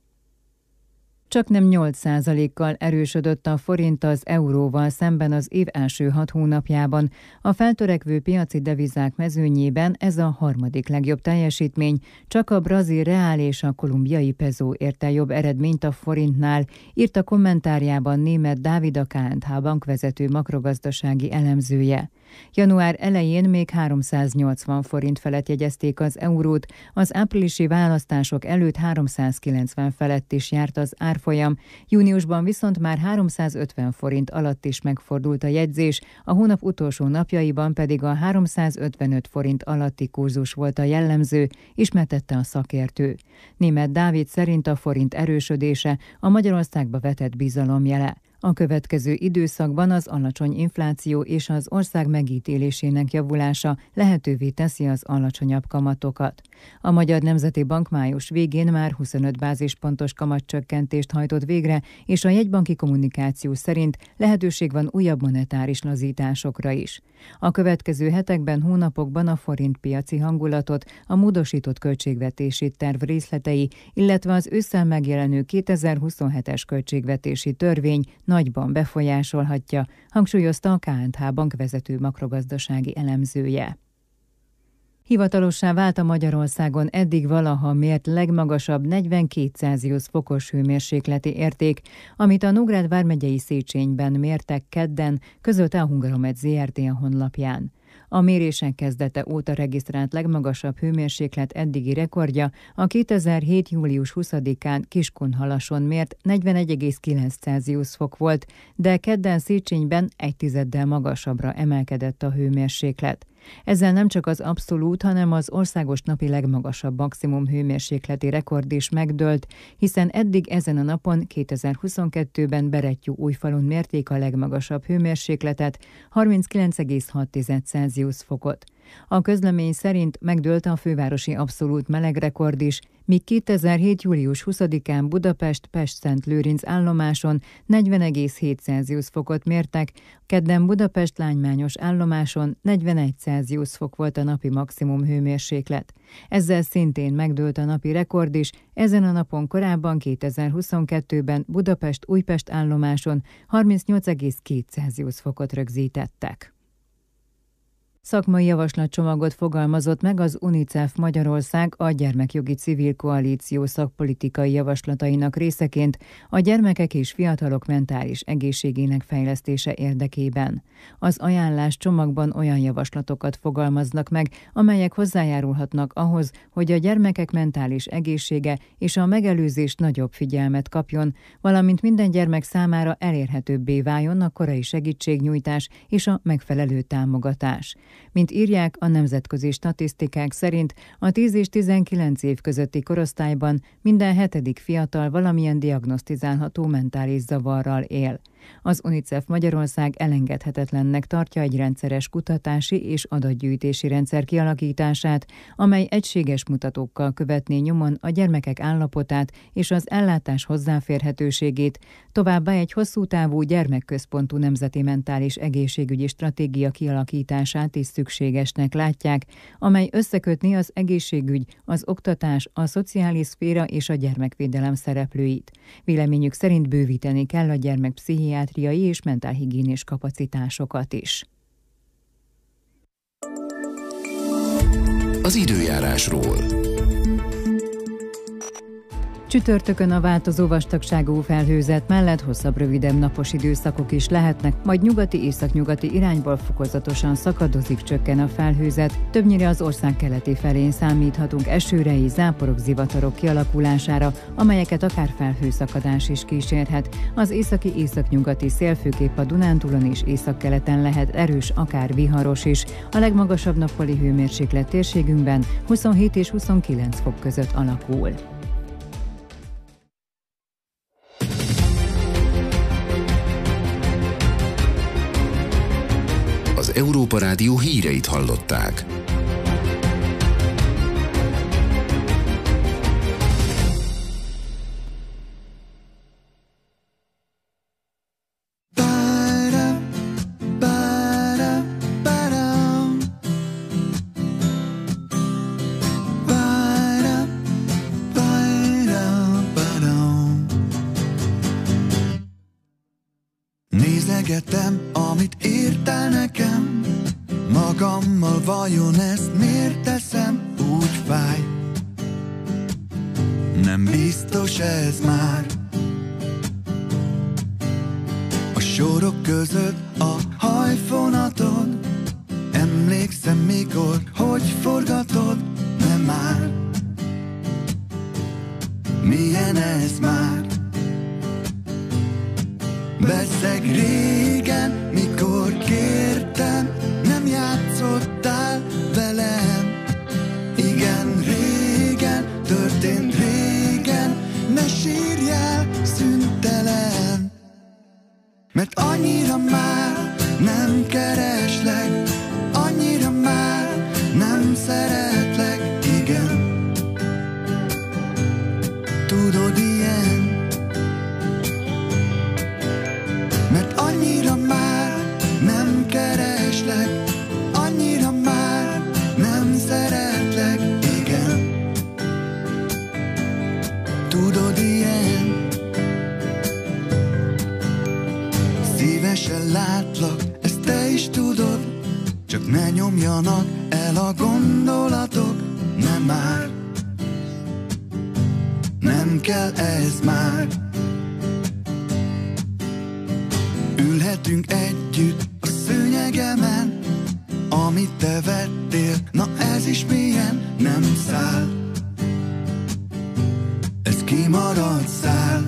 [SPEAKER 2] Csaknem nyolc százalékkal erősödött a forint az euróval szemben az év első hat hónapjában. A feltörekvő piaci devizák mezőnyében ez a harmadik legjobb teljesítmény, csak a brazil reál és a kolumbiai peso érte jobb eredményt a forintnál, írta kommentárjában Németh Dávid, a ká en há bankvezető makrogazdasági elemzője. Január elején még háromszáznyolcvan forint felett jegyezték az eurót, az áprilisi választások előtt háromszázkilencven felett is járt az árfolyam, júniusban viszont már háromszázötven forint alatt is megfordult a jegyzés, a hónap utolsó napjaiban pedig a háromszázötvenöt forint alatti kurzus volt a jellemző, ismertette a szakértő. Németh Dávid szerint a forint erősödése a Magyarországba vetett bizalom jele. A következő időszakban az alacsony infláció és az ország megítélésének javulása lehetővé teszi az alacsonyabb kamatokat. A Magyar Nemzeti Bank május végén már huszonöt bázispontos kamatcsökkentést hajtott végre, és a jegybanki kommunikáció szerint lehetőség van újabb monetáris lazításokra is. A következő hetekben, hónapokban a forintpiaci hangulatot, a módosított költségvetési terv részletei, illetve az ősszel megjelenő kétezer-huszonhetes költségvetési törvény nagyban befolyásolhatja, hangsúlyozta a ká en há bankvezető makrogazdasági elemzője. Hivatalossá vált a Magyarországon eddig valaha mért legmagasabb negyvenkét Celsius fokos hőmérsékleti érték, amit a Nógrád vármegyei Széchenyben mértek kedden, közölte a Hungaromet zé er té a honlapján. A mérések kezdete óta regisztrált legmagasabb hőmérséklet eddigi rekordja a kétezer-hét július huszadikán Kiskunhalason mért negyvenegy egész kilenc Celsius fok volt, de kedden Széchenyben egy tizeddel magasabbra emelkedett a hőmérséklet. Ezzel nem csak az abszolút, hanem az országos napi legmagasabb maximum hőmérsékleti rekord is megdőlt, hiszen eddig ezen a napon kétezer-huszonkettőben Berettyóújfalun mérték a legmagasabb hőmérsékletet, harminckilenc egész hat Celsius fokot. A közlemény szerint megdőlt a fővárosi abszolút melegrekord is, míg kétezer-hét július huszadikán Budapest Pest-Szentlőrinc állomáson negyven egész hét Celsius fokot mértek, kedden Budapest Lánymányos állomáson negyvenegy Celsius fok volt a napi maximum hőmérséklet. Ezzel szintén megdőlt a napi rekord is, ezen a napon korábban kétezer-huszonkettőben Budapest-Újpest állomáson harmincnyolc egész két Celsius fokot rögzítettek. Szakmai javaslatcsomagot fogalmazott meg az UNICEF Magyarország a Gyermekjogi Civil Koalíció szakpolitikai javaslatainak részeként a gyermekek és fiatalok mentális egészségének fejlesztése érdekében. Az ajánlás csomagban olyan javaslatokat fogalmaznak meg, amelyek hozzájárulhatnak ahhoz, hogy a gyermekek mentális egészsége és a megelőzés nagyobb figyelmet kapjon, valamint minden gyermek számára elérhetőbbé váljon a korai segítségnyújtás és a megfelelő támogatás. Mint írják, a nemzetközi statisztikák szerint a tíz és tizenkilenc év közötti korosztályban minden hetedik fiatal valamilyen diagnosztizálható mentális zavarral él. Az UNICEF Magyarország elengedhetetlennek tartja egy rendszeres kutatási és adatgyűjtési rendszer kialakítását, amely egységes mutatókkal követné nyomon a gyermekek állapotát és az ellátás hozzáférhetőségét, továbbá egy hosszú távú gyermekközpontú nemzeti mentális egészségügyi stratégia kialakítását is szükségesnek látják, amely összekötni az egészségügy, az oktatás, a szociális szféra és a gyermekvédelem szereplőit. Véleményük szerint bővíteni kell a gyermekpszichiátriai és mentálhigiénés kapacitásokat is.
[SPEAKER 1] Az időjárásról.
[SPEAKER 2] Csütörtökön a változó vastagságú felhőzet mellett hosszabb, rövidebb napos időszakok is lehetnek, majd nyugati-északnyugati irányból fokozatosan szakadozik, csökken a felhőzet. Többnyire az ország keleti felén számíthatunk esőre és záporok, zivatarok kialakulására, amelyeket akár felhőszakadás is kísérhet. Az északi északnyugati szél főképp a Dunántúlon és északkeleten lehet erős, akár viharos is. A legmagasabb nappali hőmérséklet térségünkben huszonhét és huszonkilenc fok között alakul.
[SPEAKER 1] Az Európa Rádió híreit hallották.
[SPEAKER 9] Nézegetem, amit írtál nekem, magammal vajon ezt miért teszem, úgy fáj. Nem biztos ez már. A sorok között a hajfonatod, emlékszem mikor, hogy forgatod, nem már. Milyen ez már? Bezzeg régen, mikor kértem, nem játszottál velem. Igen, régen, történt régen, ne sírjál szüntelen. Mert annyira már nem kereslek, annyira már nem szeretlek, igen. Tudod, ilyen. Mert annyira már nem kereslek, annyira már nem szeretlek, igen. Tudod, ilyen. Szívesen látlak, ezt te is tudod, csak ne nyomjanak el a gondolatok, nem már. Nem kell ez már. Ülhetünk együtt a szőnyegemen, amit te vettél, na ez is milyen, nem száll. Ez kimaradt szál.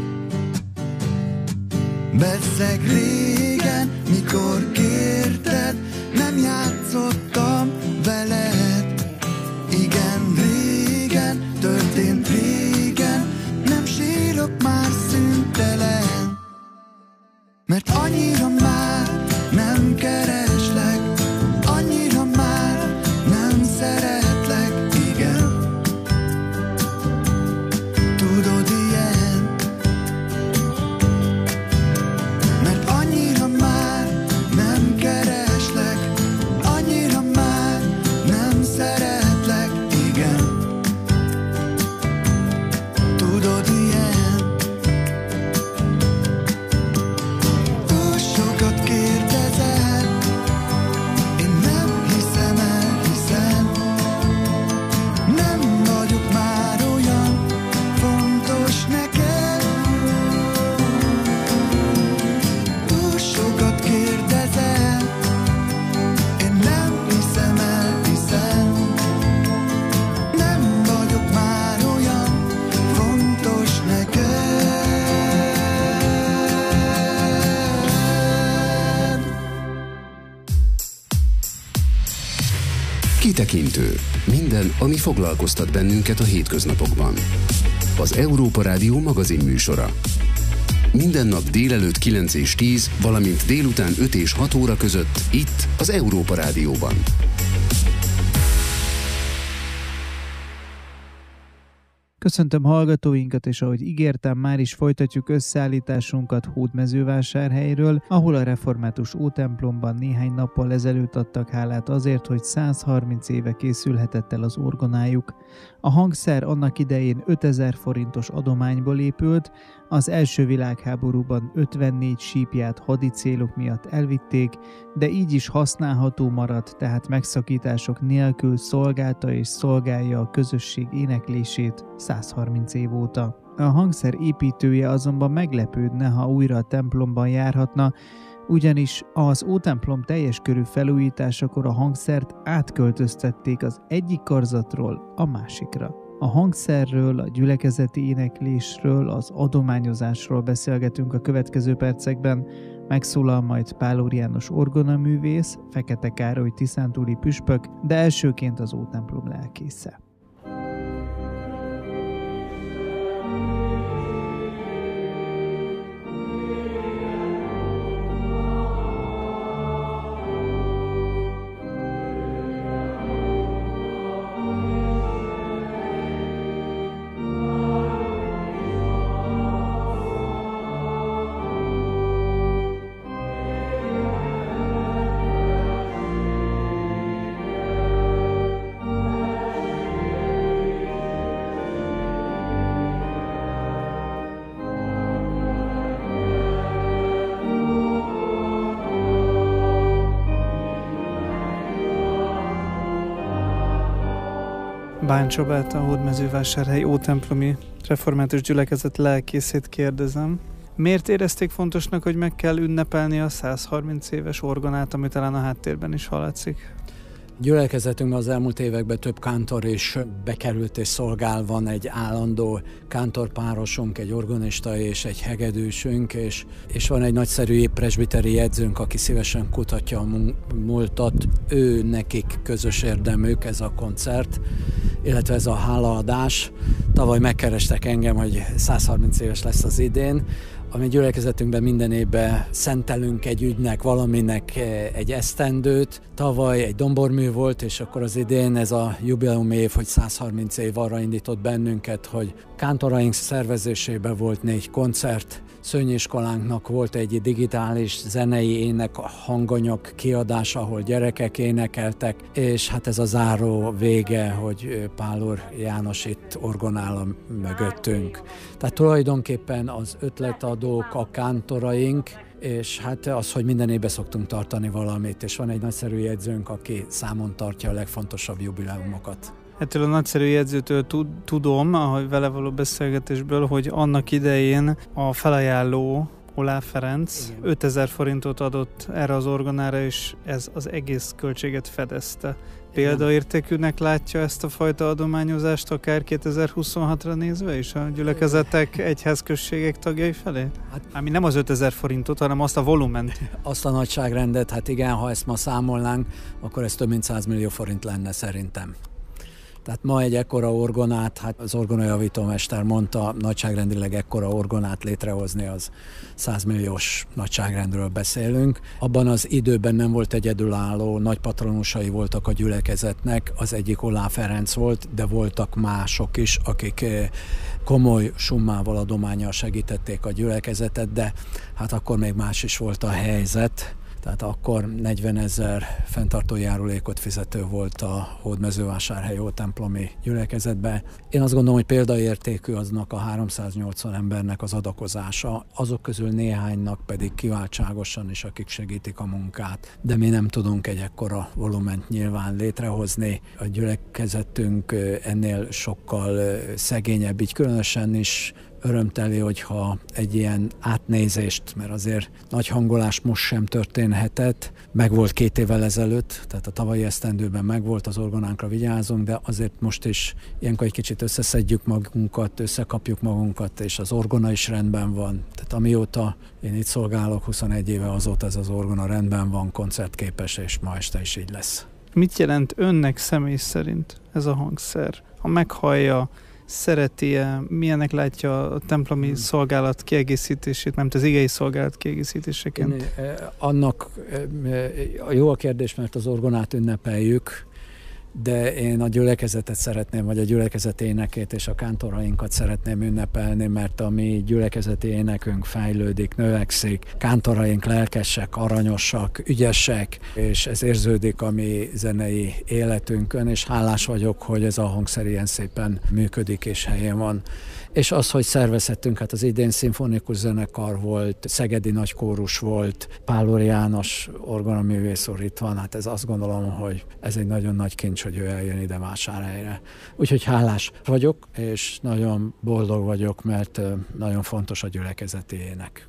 [SPEAKER 9] Bezzeg régen, mikor kérted, nem játszottam veled. Igen, régen, történt régen, nem sírok már szüntelen. Mert annyira már nem kereslek, annyira már nem szeretlek, igen. Tudod, ilyen. Mert annyira már nem kereslek, annyira
[SPEAKER 1] Kitekintő. Minden, ami foglalkoztat bennünket a hétköznapokban. Az Európa Rádió magazin műsora. Minden nap délelőtt kilenc és tíz, valamint délután öt és hat óra között itt az Európa Rádióban.
[SPEAKER 4] Köszöntöm hallgatóinkat, és ahogy ígértem, már is folytatjuk összeállításunkat Hódmezővásárhelyről, ahol a református ótemplomban néhány nappal ezelőtt adtak hálát azért, hogy száz harminc éve készülhetett el az orgonájuk. A hangszer annak idején ötezer forintos adományból épült, az első világháborúban ötvennégy sípját hadi célok miatt elvitték, de így is használható maradt, tehát megszakítások nélkül szolgálta és szolgálja a közösség éneklését száz harminc év óta. A hangszer építője azonban meglepődne, ha újra a templomban járhatna, ugyanis az ótemplom teljes körű felújításakor a hangszert átköltöztették az egyik karzatról a másikra. A hangszerről, a gyülekezeti éneklésről, az adományozásról beszélgetünk a következő percekben. Megszólal majd Pálor János orgonaművész, Fekete Károly tiszántúli püspök, de elsőként az ótemplom lelkésze. Báncsó Beáta, a Hódmezővásárhely ótemplomi református gyülekezet lelkészét kérdezem. Miért érezték fontosnak, hogy meg kell ünnepelni a száz harminc éves orgonát, ami talán a háttérben is hallatszik?
[SPEAKER 6] Gyülekezetünkben az elmúlt években több kántor is bekerült és szolgál, van egy állandó kántorpárosunk, egy organista és egy hegedűsünk, és, és van egy nagyszerű presbiteri jegyzőnk, aki szívesen kutatja a múltat. Ő nekik közös érdemük ez a koncert, illetve ez a hálaadás. Tavaly megkerestek engem, hogy száz harminc éves lesz az idén. A mi gyülekezetünkben minden évben szentelünk egy ügynek, valaminek egy esztendőt. Tavaly egy dombormű volt, és akkor az idén ez a jubileum év, hogy száz harminc év arra indított bennünket, hogy kántoraink szervezésében volt négy koncert, szőnyiskolánknak volt egy digitális zenei ének hanganyag kiadás, ahol gyerekek énekeltek, és hát ez a záró vége, hogy Pálor János itt orgonál mögöttünk. Tehát tulajdonképpen az ötletadók, a kántoraink, és hát az, hogy minden évben szoktunk tartani valamit, és van egy nagyszerű jegyzőnk, aki számon tartja a legfontosabb jubileumokat.
[SPEAKER 4] Ettől a nagyszerű jegyzőtől tudom, ahogy vele való beszélgetésből, hogy annak idején a felajánló Olá Ferenc Igen. ötezer forintot adott erre az orgonára, és ez az egész költséget fedezte. Példaértékűnek látja ezt a fajta adományozást akár kétezer-huszonhatra nézve is a gyülekezetek egyházközségek tagjai felé? Hát, ami nem az ötezer forintot, hanem azt a volument. Azt
[SPEAKER 6] a nagyságrendet, hát igen, ha ezt ma számolnánk, akkor ez több mint száz millió forint lenne szerintem. Tehát ma egy ekkora orgonát, hát az orgonajavítómester mondta, nagyságrendileg ekkora orgonát létrehozni, az száz milliós nagyságrendről beszélünk. Abban az időben nem volt egyedülálló, nagy patronusai voltak a gyülekezetnek, az egyik Olá Ferenc volt, de voltak mások is, akik komoly summával, adománnyal segítették a gyülekezetet, de hát akkor még más is volt a helyzet. Tehát akkor negyvenezer fenntartó járulékot fizető volt a Hódmezővásárhely ótemplomi gyülekezetben. Én azt gondolom, hogy példaértékű aznak a háromszáznyolcvan embernek az adakozása, azok közül néhánynak pedig kiváltságosan is, akik segítik a munkát. De mi nem tudunk egy ekkora volument nyilván létrehozni. A gyülekezetünk ennél sokkal szegényebb, így különösen is örömteli, hogyha egy ilyen átnézést, mert azért nagy hangolás most sem történhetett, megvolt két évvel ezelőtt, tehát a tavalyi esztendőben megvolt, az orgonánkra vigyázunk, de azért most is ilyenkor egy kicsit összeszedjük magunkat, összekapjuk magunkat, és az orgona is rendben van. Tehát amióta én itt szolgálok, huszonegy éve, azóta ez az orgona rendben van, koncertképes, és ma este is így lesz.
[SPEAKER 4] Mit jelent önnek személy szerint ez a hangszer? Ha meghallja, szereti-e, milyenek látja a templomi hmm. szolgálat kiegészítését, nem az igei szolgálat kiegészítéseként?
[SPEAKER 6] Én, annak jó a kérdés, mert az orgonát ünnepeljük, de én a gyülekezetet szeretném, vagy a gyülekezeti énekét és a kántorainkat szeretném ünnepelni, mert a mi gyülekezeti énekünk fejlődik, növekszik, kántoraink lelkesek, aranyosak, ügyesek, és ez érződik a mi zenei életünkön, és hálás vagyok, hogy ez a hangszer ilyen szépen működik és helyén van. És az, hogy szervezhetünk, hát az idén szimfonikus zenekar volt, szegedi nagykórus volt, Pálor János orgonaművész úr itt van, hát ez azt gondolom, hogy ez egy nagyon nagy kincs, hogy ő eljön ide Vásárhelyre. Úgyhogy hálás vagyok, és nagyon boldog vagyok, mert nagyon fontos a gyülekezeti ének.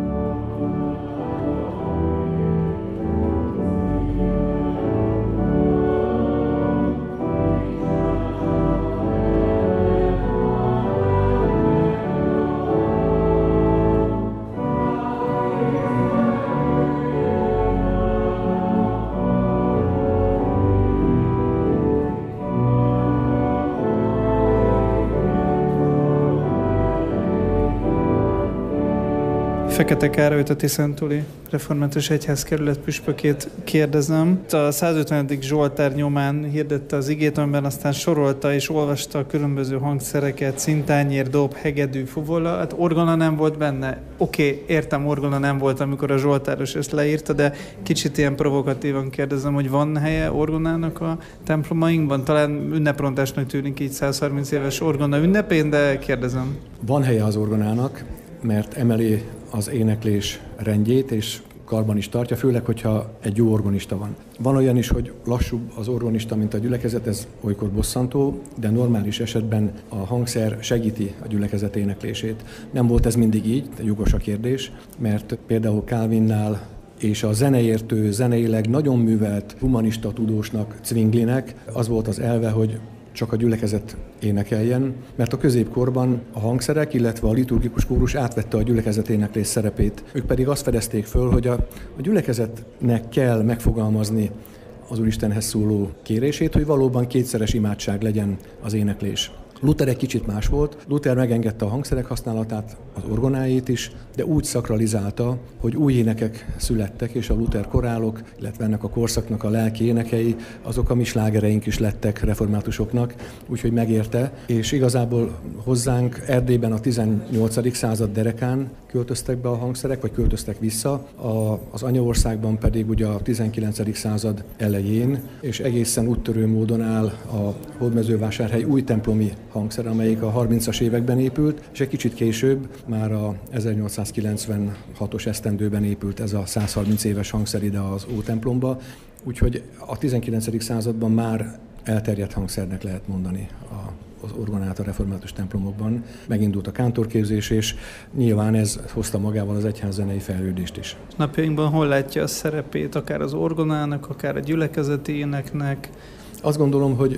[SPEAKER 4] Fekete Károlyt, a Tiszántúli Református Egyházkerület püspökét kérdezem. A százötvenedik Zsoltár nyomán hirdette az igét, amiben aztán sorolta és olvasta a különböző hangszereket, szintányér, dob, hegedű, fuvola. Hát orgona nem volt benne. Oké, okay, értem, orgona nem volt, amikor a Zsoltáros ezt leírta, de kicsit ilyen provokatívan kérdezem, hogy van helye orgonának a templomainkban? Talán ünneprontásnak tűnik így százharminc éves orgona ünnepén, de kérdezem.
[SPEAKER 7] Van helye az orgonának, mert emeli az éneklés rendjét, és karban is tartja, főleg, hogyha egy jó orgonista van. Van olyan is, hogy lassúbb az orgonista, mint a gyülekezet, ez olykor bosszantó, de normális esetben a hangszer segíti a gyülekezet éneklését. Nem volt ez mindig így, de jogos a kérdés, mert például Calvinnál és a zeneértő, zeneileg nagyon művelt humanista tudósnak, Zwinglinek az volt az elve, hogy csak a gyülekezet énekeljen, mert a középkorban a hangszerek, illetve a liturgikus kórus átvette a gyülekezet éneklés szerepét. Ők pedig azt fedezték föl, hogy a, a gyülekezetnek kell megfogalmazni az Úristenhez szóló kérését, hogy valóban kétszeres imádság legyen az éneklés. Luther egy kicsit más volt. Luther megengedte a hangszerek használatát, az orgonáit is, de úgy szakralizálta, hogy új énekek születtek, és a Luther korálok, illetve ennek a korszaknak a lelki énekei, azok a mi slágereink is lettek reformátusoknak, úgyhogy megérte, és igazából hozzánk Erdélyben a tizennyolcadik század derekán költöztek be a hangszerek, vagy költöztek vissza, a, az anyaországban pedig ugye a tizenkilencedik század elején, és egészen úttörő módon áll a Hódmezővásárhely új templomi hangszer, amelyik a harmincas években épült, és egy kicsit később, már a ezernyolcszázkilencvenhatos esztendőben épült ez a százharminc éves hangszer ide az Ótemplomba, úgyhogy a tizenkilencedik században már elterjedt hangszernek lehet mondani a az orgonát a református templomokban. Megindult a kántorképzés, és nyilván ez hozta magával az egyházzenei fejlődést is.
[SPEAKER 4] Napjainkban hol látja a szerepét, akár az orgonának, akár a gyülekezeti éneknek?
[SPEAKER 7] Azt gondolom, hogy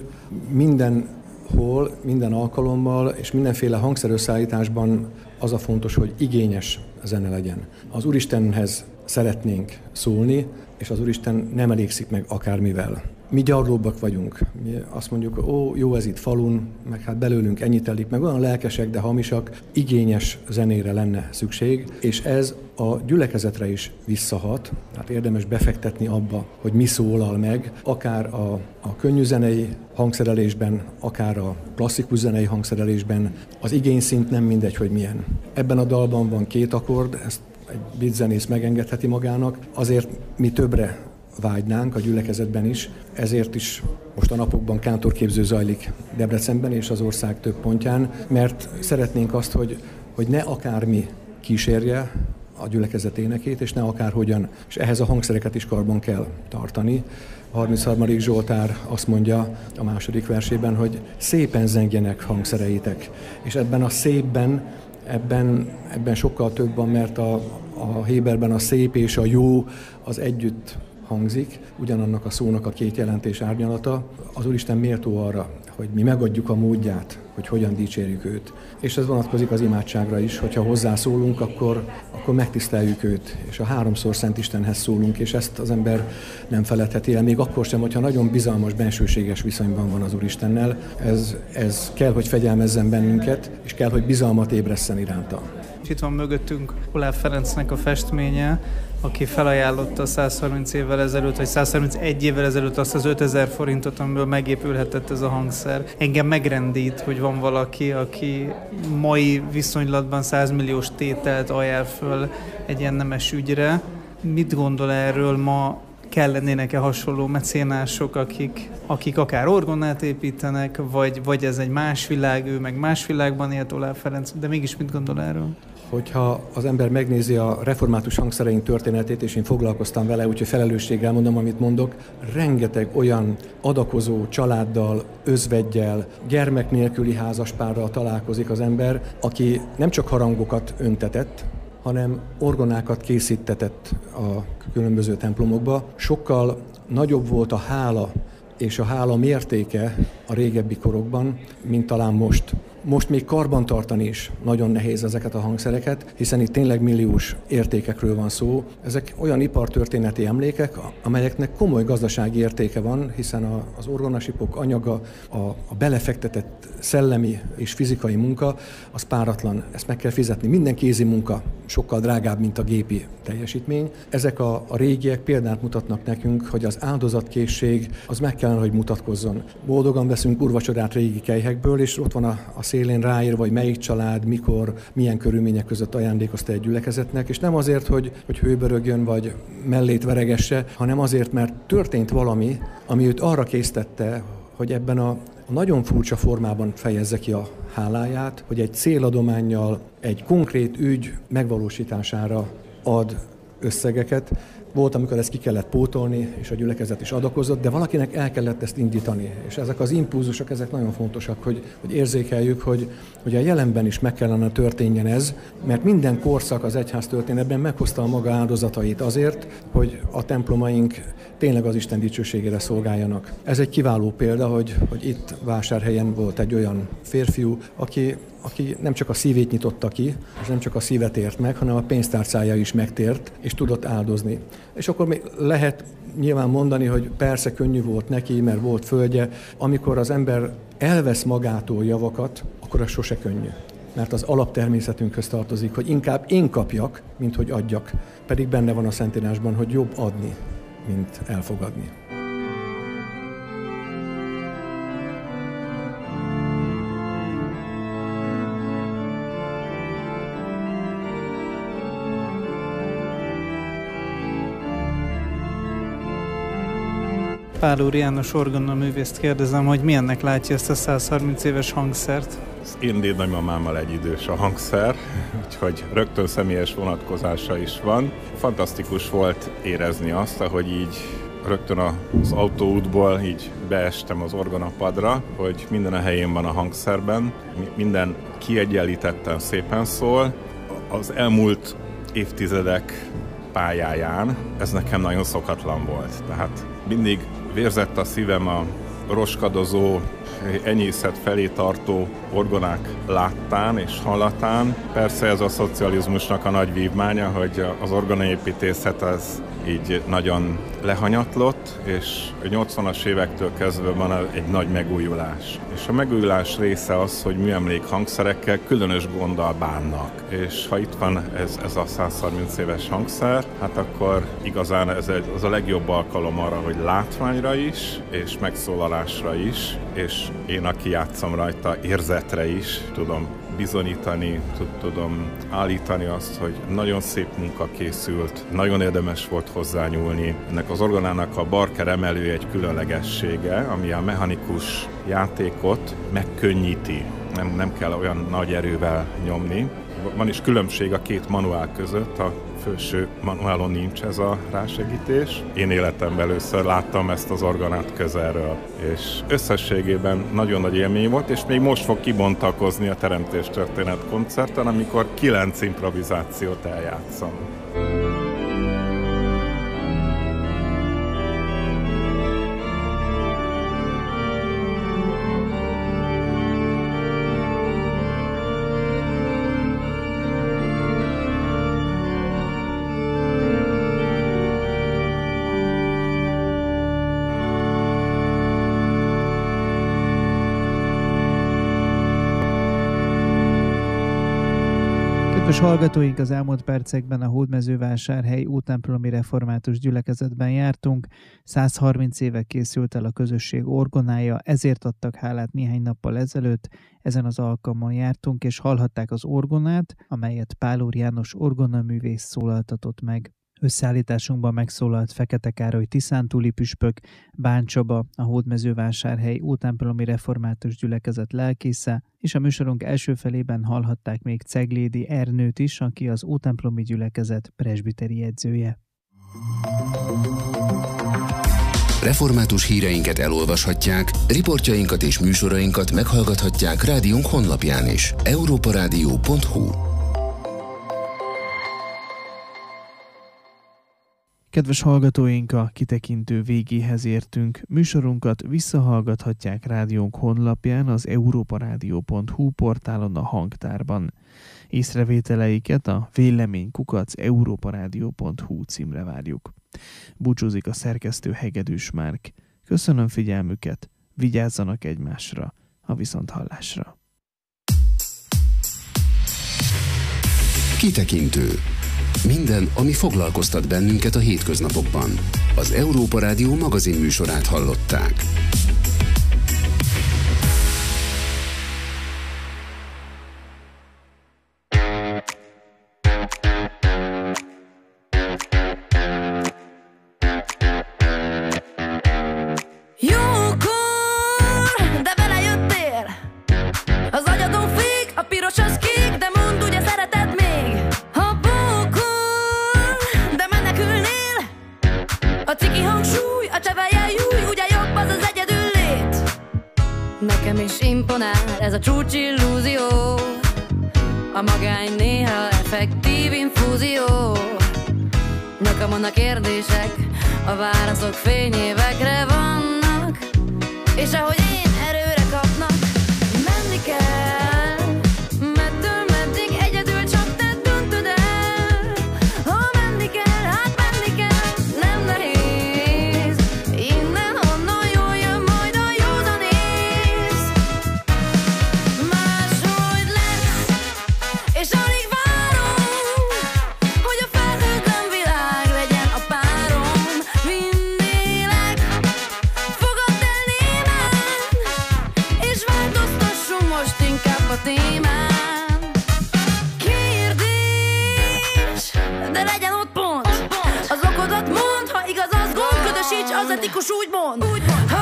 [SPEAKER 7] mindenhol, minden alkalommal és mindenféle hangszerösszállításban az a fontos, hogy igényes zene legyen. Az Úristenhez szeretnénk szólni, és az Úristen nem elégszik meg akármivel. Mi gyarlóbbak vagyunk. Mi azt mondjuk, ó, jó ez itt falun, meg hát belőlünk ennyit telik, meg olyan lelkesek, de hamisak, igényes zenére lenne szükség, és ez a gyülekezetre is visszahat, tehát érdemes befektetni abba, hogy mi szólal meg, akár a, a könnyű zenei hangszerelésben, akár a klasszikus zenei hangszerelésben. Az igényszint nem mindegy, hogy milyen. Ebben a dalban van két akkord, ezt egy beatzenész megengedheti magának, azért mi többre vágynánk a gyülekezetben is, ezért is most a napokban kántorképző zajlik Debrecenben és az ország több pontján, mert szeretnénk azt, hogy, hogy ne akármi kísérje a gyülekezet énekét, és ne akárhogyan, és ehhez a hangszereket is karban kell tartani. A harmincharmadik Zsoltár azt mondja a második versében, hogy szépen zengjenek hangszereitek, és ebben a szépben, ebben, ebben sokkal több van, mert a, a Héberben a szép és a jó az együtt hangzik, ugyanannak a szónak a két jelentés árnyalata. Az Úristen méltó arra, hogy mi megadjuk a módját, hogy hogyan dicsérjük őt. És ez vonatkozik az imádságra is, hogyha hozzászólunk, akkor, akkor megtiszteljük őt, és a háromszor Szent Istenhez szólunk, és ezt az ember nem feledheti el, még akkor sem, hogyha nagyon bizalmas, bensőséges viszonyban van az Úristennel. Ez, ez kell, hogy fegyelmezzen bennünket, és kell, hogy bizalmat ébresszen iránta.
[SPEAKER 4] Itt van mögöttünk Oláh Ferencnek a festménye, aki felajánlotta száz harminc évvel ezelőtt, vagy száz harmincegy évvel ezelőtt azt az ötezer forintot, amiből megépülhetett ez a hangszer. Engem megrendít, hogy van valaki, aki mai viszonylatban száz milliós tételt ajánl föl egy ilyen nemes ügyre. Mit gondol erről? Ma kellenének-e hasonló mecénások, akik, akik akár orgonát építenek, vagy, vagy ez egy más világ, ő meg más világban élt Oláh Ferenc, de mégis mit gondol erről?
[SPEAKER 7] Hogyha az ember megnézi a református hangszereink történetét, és én foglalkoztam vele, úgyhogy felelősséggel mondom, amit mondok, rengeteg olyan adakozó családdal, özveggyel, gyermek nélküli házaspárral találkozik az ember, aki nem csak harangokat öntetett, hanem orgonákat készítetett a különböző templomokba. Sokkal nagyobb volt a hála és a hála mértéke a régebbi korokban, mint talán most. Most még karbantartani is nagyon nehéz ezeket a hangszereket, hiszen itt tényleg milliós értékekről van szó. Ezek olyan ipartörténeti emlékek, amelyeknek komoly gazdasági értéke van, hiszen az orgonasipok anyaga, a, a belefektetett szellemi és fizikai munka, az páratlan. Ezt meg kell fizetni. Minden kézi munka sokkal drágább, mint a gépi teljesítmény. Ezek a, a régiek példát mutatnak nekünk, hogy az áldozatkészség az meg kellene, hogy mutatkozzon. Boldogan veszünk úrvacsorát régi kelyhekből, és ott van a, a szélén ráírva, hogy melyik család, mikor, milyen körülmények között ajándékozta egy gyülekezetnek, és nem azért, hogy, hogy hőbörögjön, vagy mellét veregesse, hanem azért, mert történt valami, ami őt arra késztette, hogy ebben a nagyon furcsa formában fejezze ki a háláját, hogy egy céladománnyal, egy konkrét ügy megvalósítására ad összegeket. Volt, amikor ezt ki kellett pótolni, és a gyülekezet is adakozott, de valakinek el kellett ezt indítani. És ezek az impulzusok, ezek nagyon fontosak, hogy, hogy érzékeljük, hogy, hogy a jelenben is meg kellene történjen ez, mert minden korszak az egyház történetben meghozta a maga áldozatait azért, hogy a templomaink tényleg az Isten dicsőségére szolgáljanak. Ez egy kiváló példa, hogy, hogy itt Vásárhelyen volt egy olyan férfiú, aki, aki nem csak a szívét nyitotta ki, és nem csak a szívet ért meg, hanem a pénztárcája is megtért, és tudott áldozni. És akkor még lehet nyilván mondani, hogy persze könnyű volt neki, mert volt földje. Amikor az ember elvesz magától javakat, akkor az sose könnyű. Mert az alaptermészetünkhöz tartozik, hogy inkább én kapjak, mint hogy adjak. Pedig benne van a Szentírásban, hogy jobb adni, mint elfogadni.
[SPEAKER 4] Pál úr János orgonaművészt kérdezem, hogy milyennek látja ezt a száz harminc éves hangszert?
[SPEAKER 8] Az én dédnagymamámmal egy idős a hangszer, úgyhogy rögtön személyes vonatkozása is van. Fantasztikus volt érezni azt, ahogy így rögtön az autóútból így beestem az orgonapadra, hogy minden a helyén van a hangszerben, minden kiegyenlítetten szépen szól. Az elmúlt évtizedek pályáján ez nekem nagyon szokatlan volt. Tehát mindig vérzett a szívem a roskadozó, enyészet felé tartó orgonák láttán és hallatán. Persze ez a szocializmusnak a nagy vívmánya, hogy az orgonaépítészet az így nagyon lehanyatlott, és a nyolcvanas évektől kezdve van egy nagy megújulás. És a megújulás része az, hogy műemlék hangszerekkel különös gonddal bánnak. És ha itt van ez, ez a száz harminc éves hangszer, hát akkor igazán ez egy, az a legjobb alkalom arra, hogy látványra is, és megszólalásra is, és én, aki játszom rajta, érzetre is tudom bizonyítani, tudom állítani azt, hogy nagyon szép munka készült, nagyon érdemes volt hozzányúlni. Ennek az orgonának a Barker emelő egy különlegessége, ami a mechanikus játékot megkönnyíti. Nem, nem kell olyan nagy erővel nyomni. Van is különbség a két manuál között, a felső manuálon nincs ez a rásegítés. Én életemben először láttam ezt az orgonát közelről, és összességében nagyon nagy élmény volt, és még most fog kibontakozni a Teremtéstörténet koncerten, amikor kilenc improvizációt eljátszom.
[SPEAKER 4] Kedves hallgatóink, az elmúlt percekben a Hódmezővásárhely úttemplomi református gyülekezetben jártunk. száz harminc éve készült el a közösség orgonája, ezért adtak hálát néhány nappal ezelőtt. Ezen az alkalmon jártunk, és hallhatták az orgonát, amelyet Pál Úr János orgonaművész szólaltatott meg. Összeállításunkban megszólalt Fekete Károly tiszántúli püspök, Bán Csaba, a Hódmezővásárhely úttemplomi református gyülekezet lelkésze, és a műsorunk első felében hallhatták még Ceglédi Ernőt is, aki az úttemplomi gyülekezet presbiteri edzője.
[SPEAKER 1] Református híreinket elolvashatják, riportjainkat és műsorainkat meghallgathatják rádiónk honlapján is. európarádió pont hu.
[SPEAKER 4] Kedves hallgatóink, a kitekintő végéhez értünk. Műsorunkat visszahallgathatják rádiónk honlapján, az európarádió pont hu portálon, a hangtárban. Észrevételeiket a vélemény kukac európarádió pont hu címre várjuk. Búcsúzik a szerkesztő Hegedűs Márk. Köszönöm figyelmüket, vigyázzanak egymásra, a viszonthallásra.
[SPEAKER 1] Kitekintő. Minden, ami foglalkoztat bennünket a hétköznapokban. Az Európa Rádió magazin műsorát hallották.
[SPEAKER 3] Jókor, de belejöttél. Az agyadon fék, a piros az kék, de mondd, ugye szereted még? A ciki hangsúly, a csevelje júj, ugye jobb az az egyedül lét. Nekem is imponál ez a csúcsillúzió, a magány néha effektív infúzió. Nekem vannak kérdések, a válaszok fényévekre vannak, és ahogy én erőre kapnak, menni kell, mettől meddig egyedül csak te döntöd el. Ha menni kell, hát menni kell, nem nehéz, innen onnan jól jön majd a józanész. Máshogy lesz, és alig várom, hogy a felhőtlen világ legyen a párom. Vinnélek, fogadd el némán, és változtassunk most inkább a témán. Kérdés, de legyen ott pont, az okodat mondd, ha igaz az gond, ködösíts, az etikus úgy mond. Ha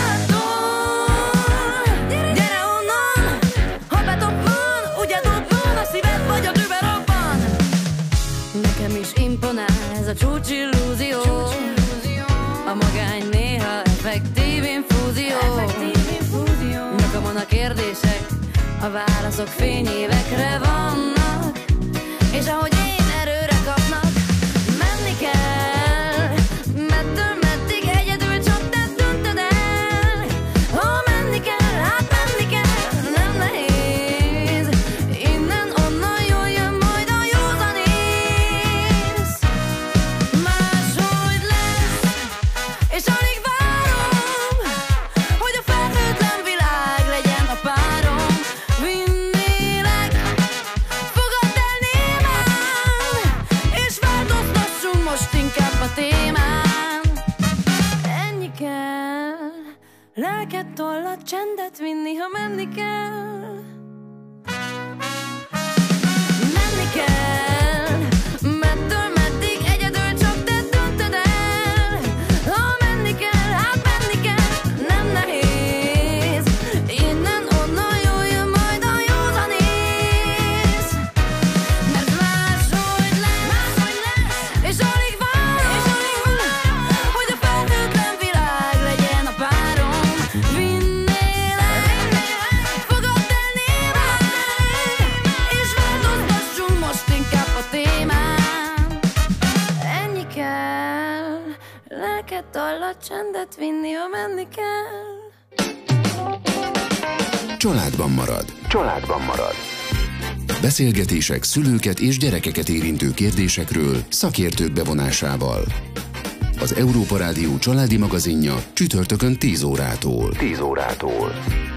[SPEAKER 3] gátol, gyere onnan, ha betoppan, ugye dobban, a szíved vagy a dübe robban. Nekem is imponál ez a csúcsillúzió, a magány néha effektív infúzió. Nekem vannak kérdések, a válaszok fényévekre vannak, és ahogy én erőre kapnak, menni kell, mettől meddig egyedül csak te döntöd el. Ha menni kell, hát menni kell, nem nehéz, innen onnan jól jön majd a józanész. Máshogy lesz, és alig várom, hogy a felhőtlen világ legyen a párom. Vinnélek, fogadd el némán, és változtassunk most inkább a témán. Ennyi kell, lelket, tollat, csendet vinni, ha menni kell. Menni kell, mettől meddig egyedül csak te döntöd el. Ha menni kell, hát menni kell, nem nehéz, innen onnan jól jön majd a józanész. Mert máshogy lesz, és alig várom, hogy a felhőtlen világ legyen a párom. Vinnélek, fogadd el némán, és változtassunk most inkább a témán. Ennyi kell, lelket, tallat, csendet vinni, ha menni kell.
[SPEAKER 1] Családban marad. Családban marad. Beszélgetések szülőket és gyerekeket érintő kérdésekről szakértők bevonásával. Az Európa Rádió családi magazinja csütörtökön tíz órától. tíz órától.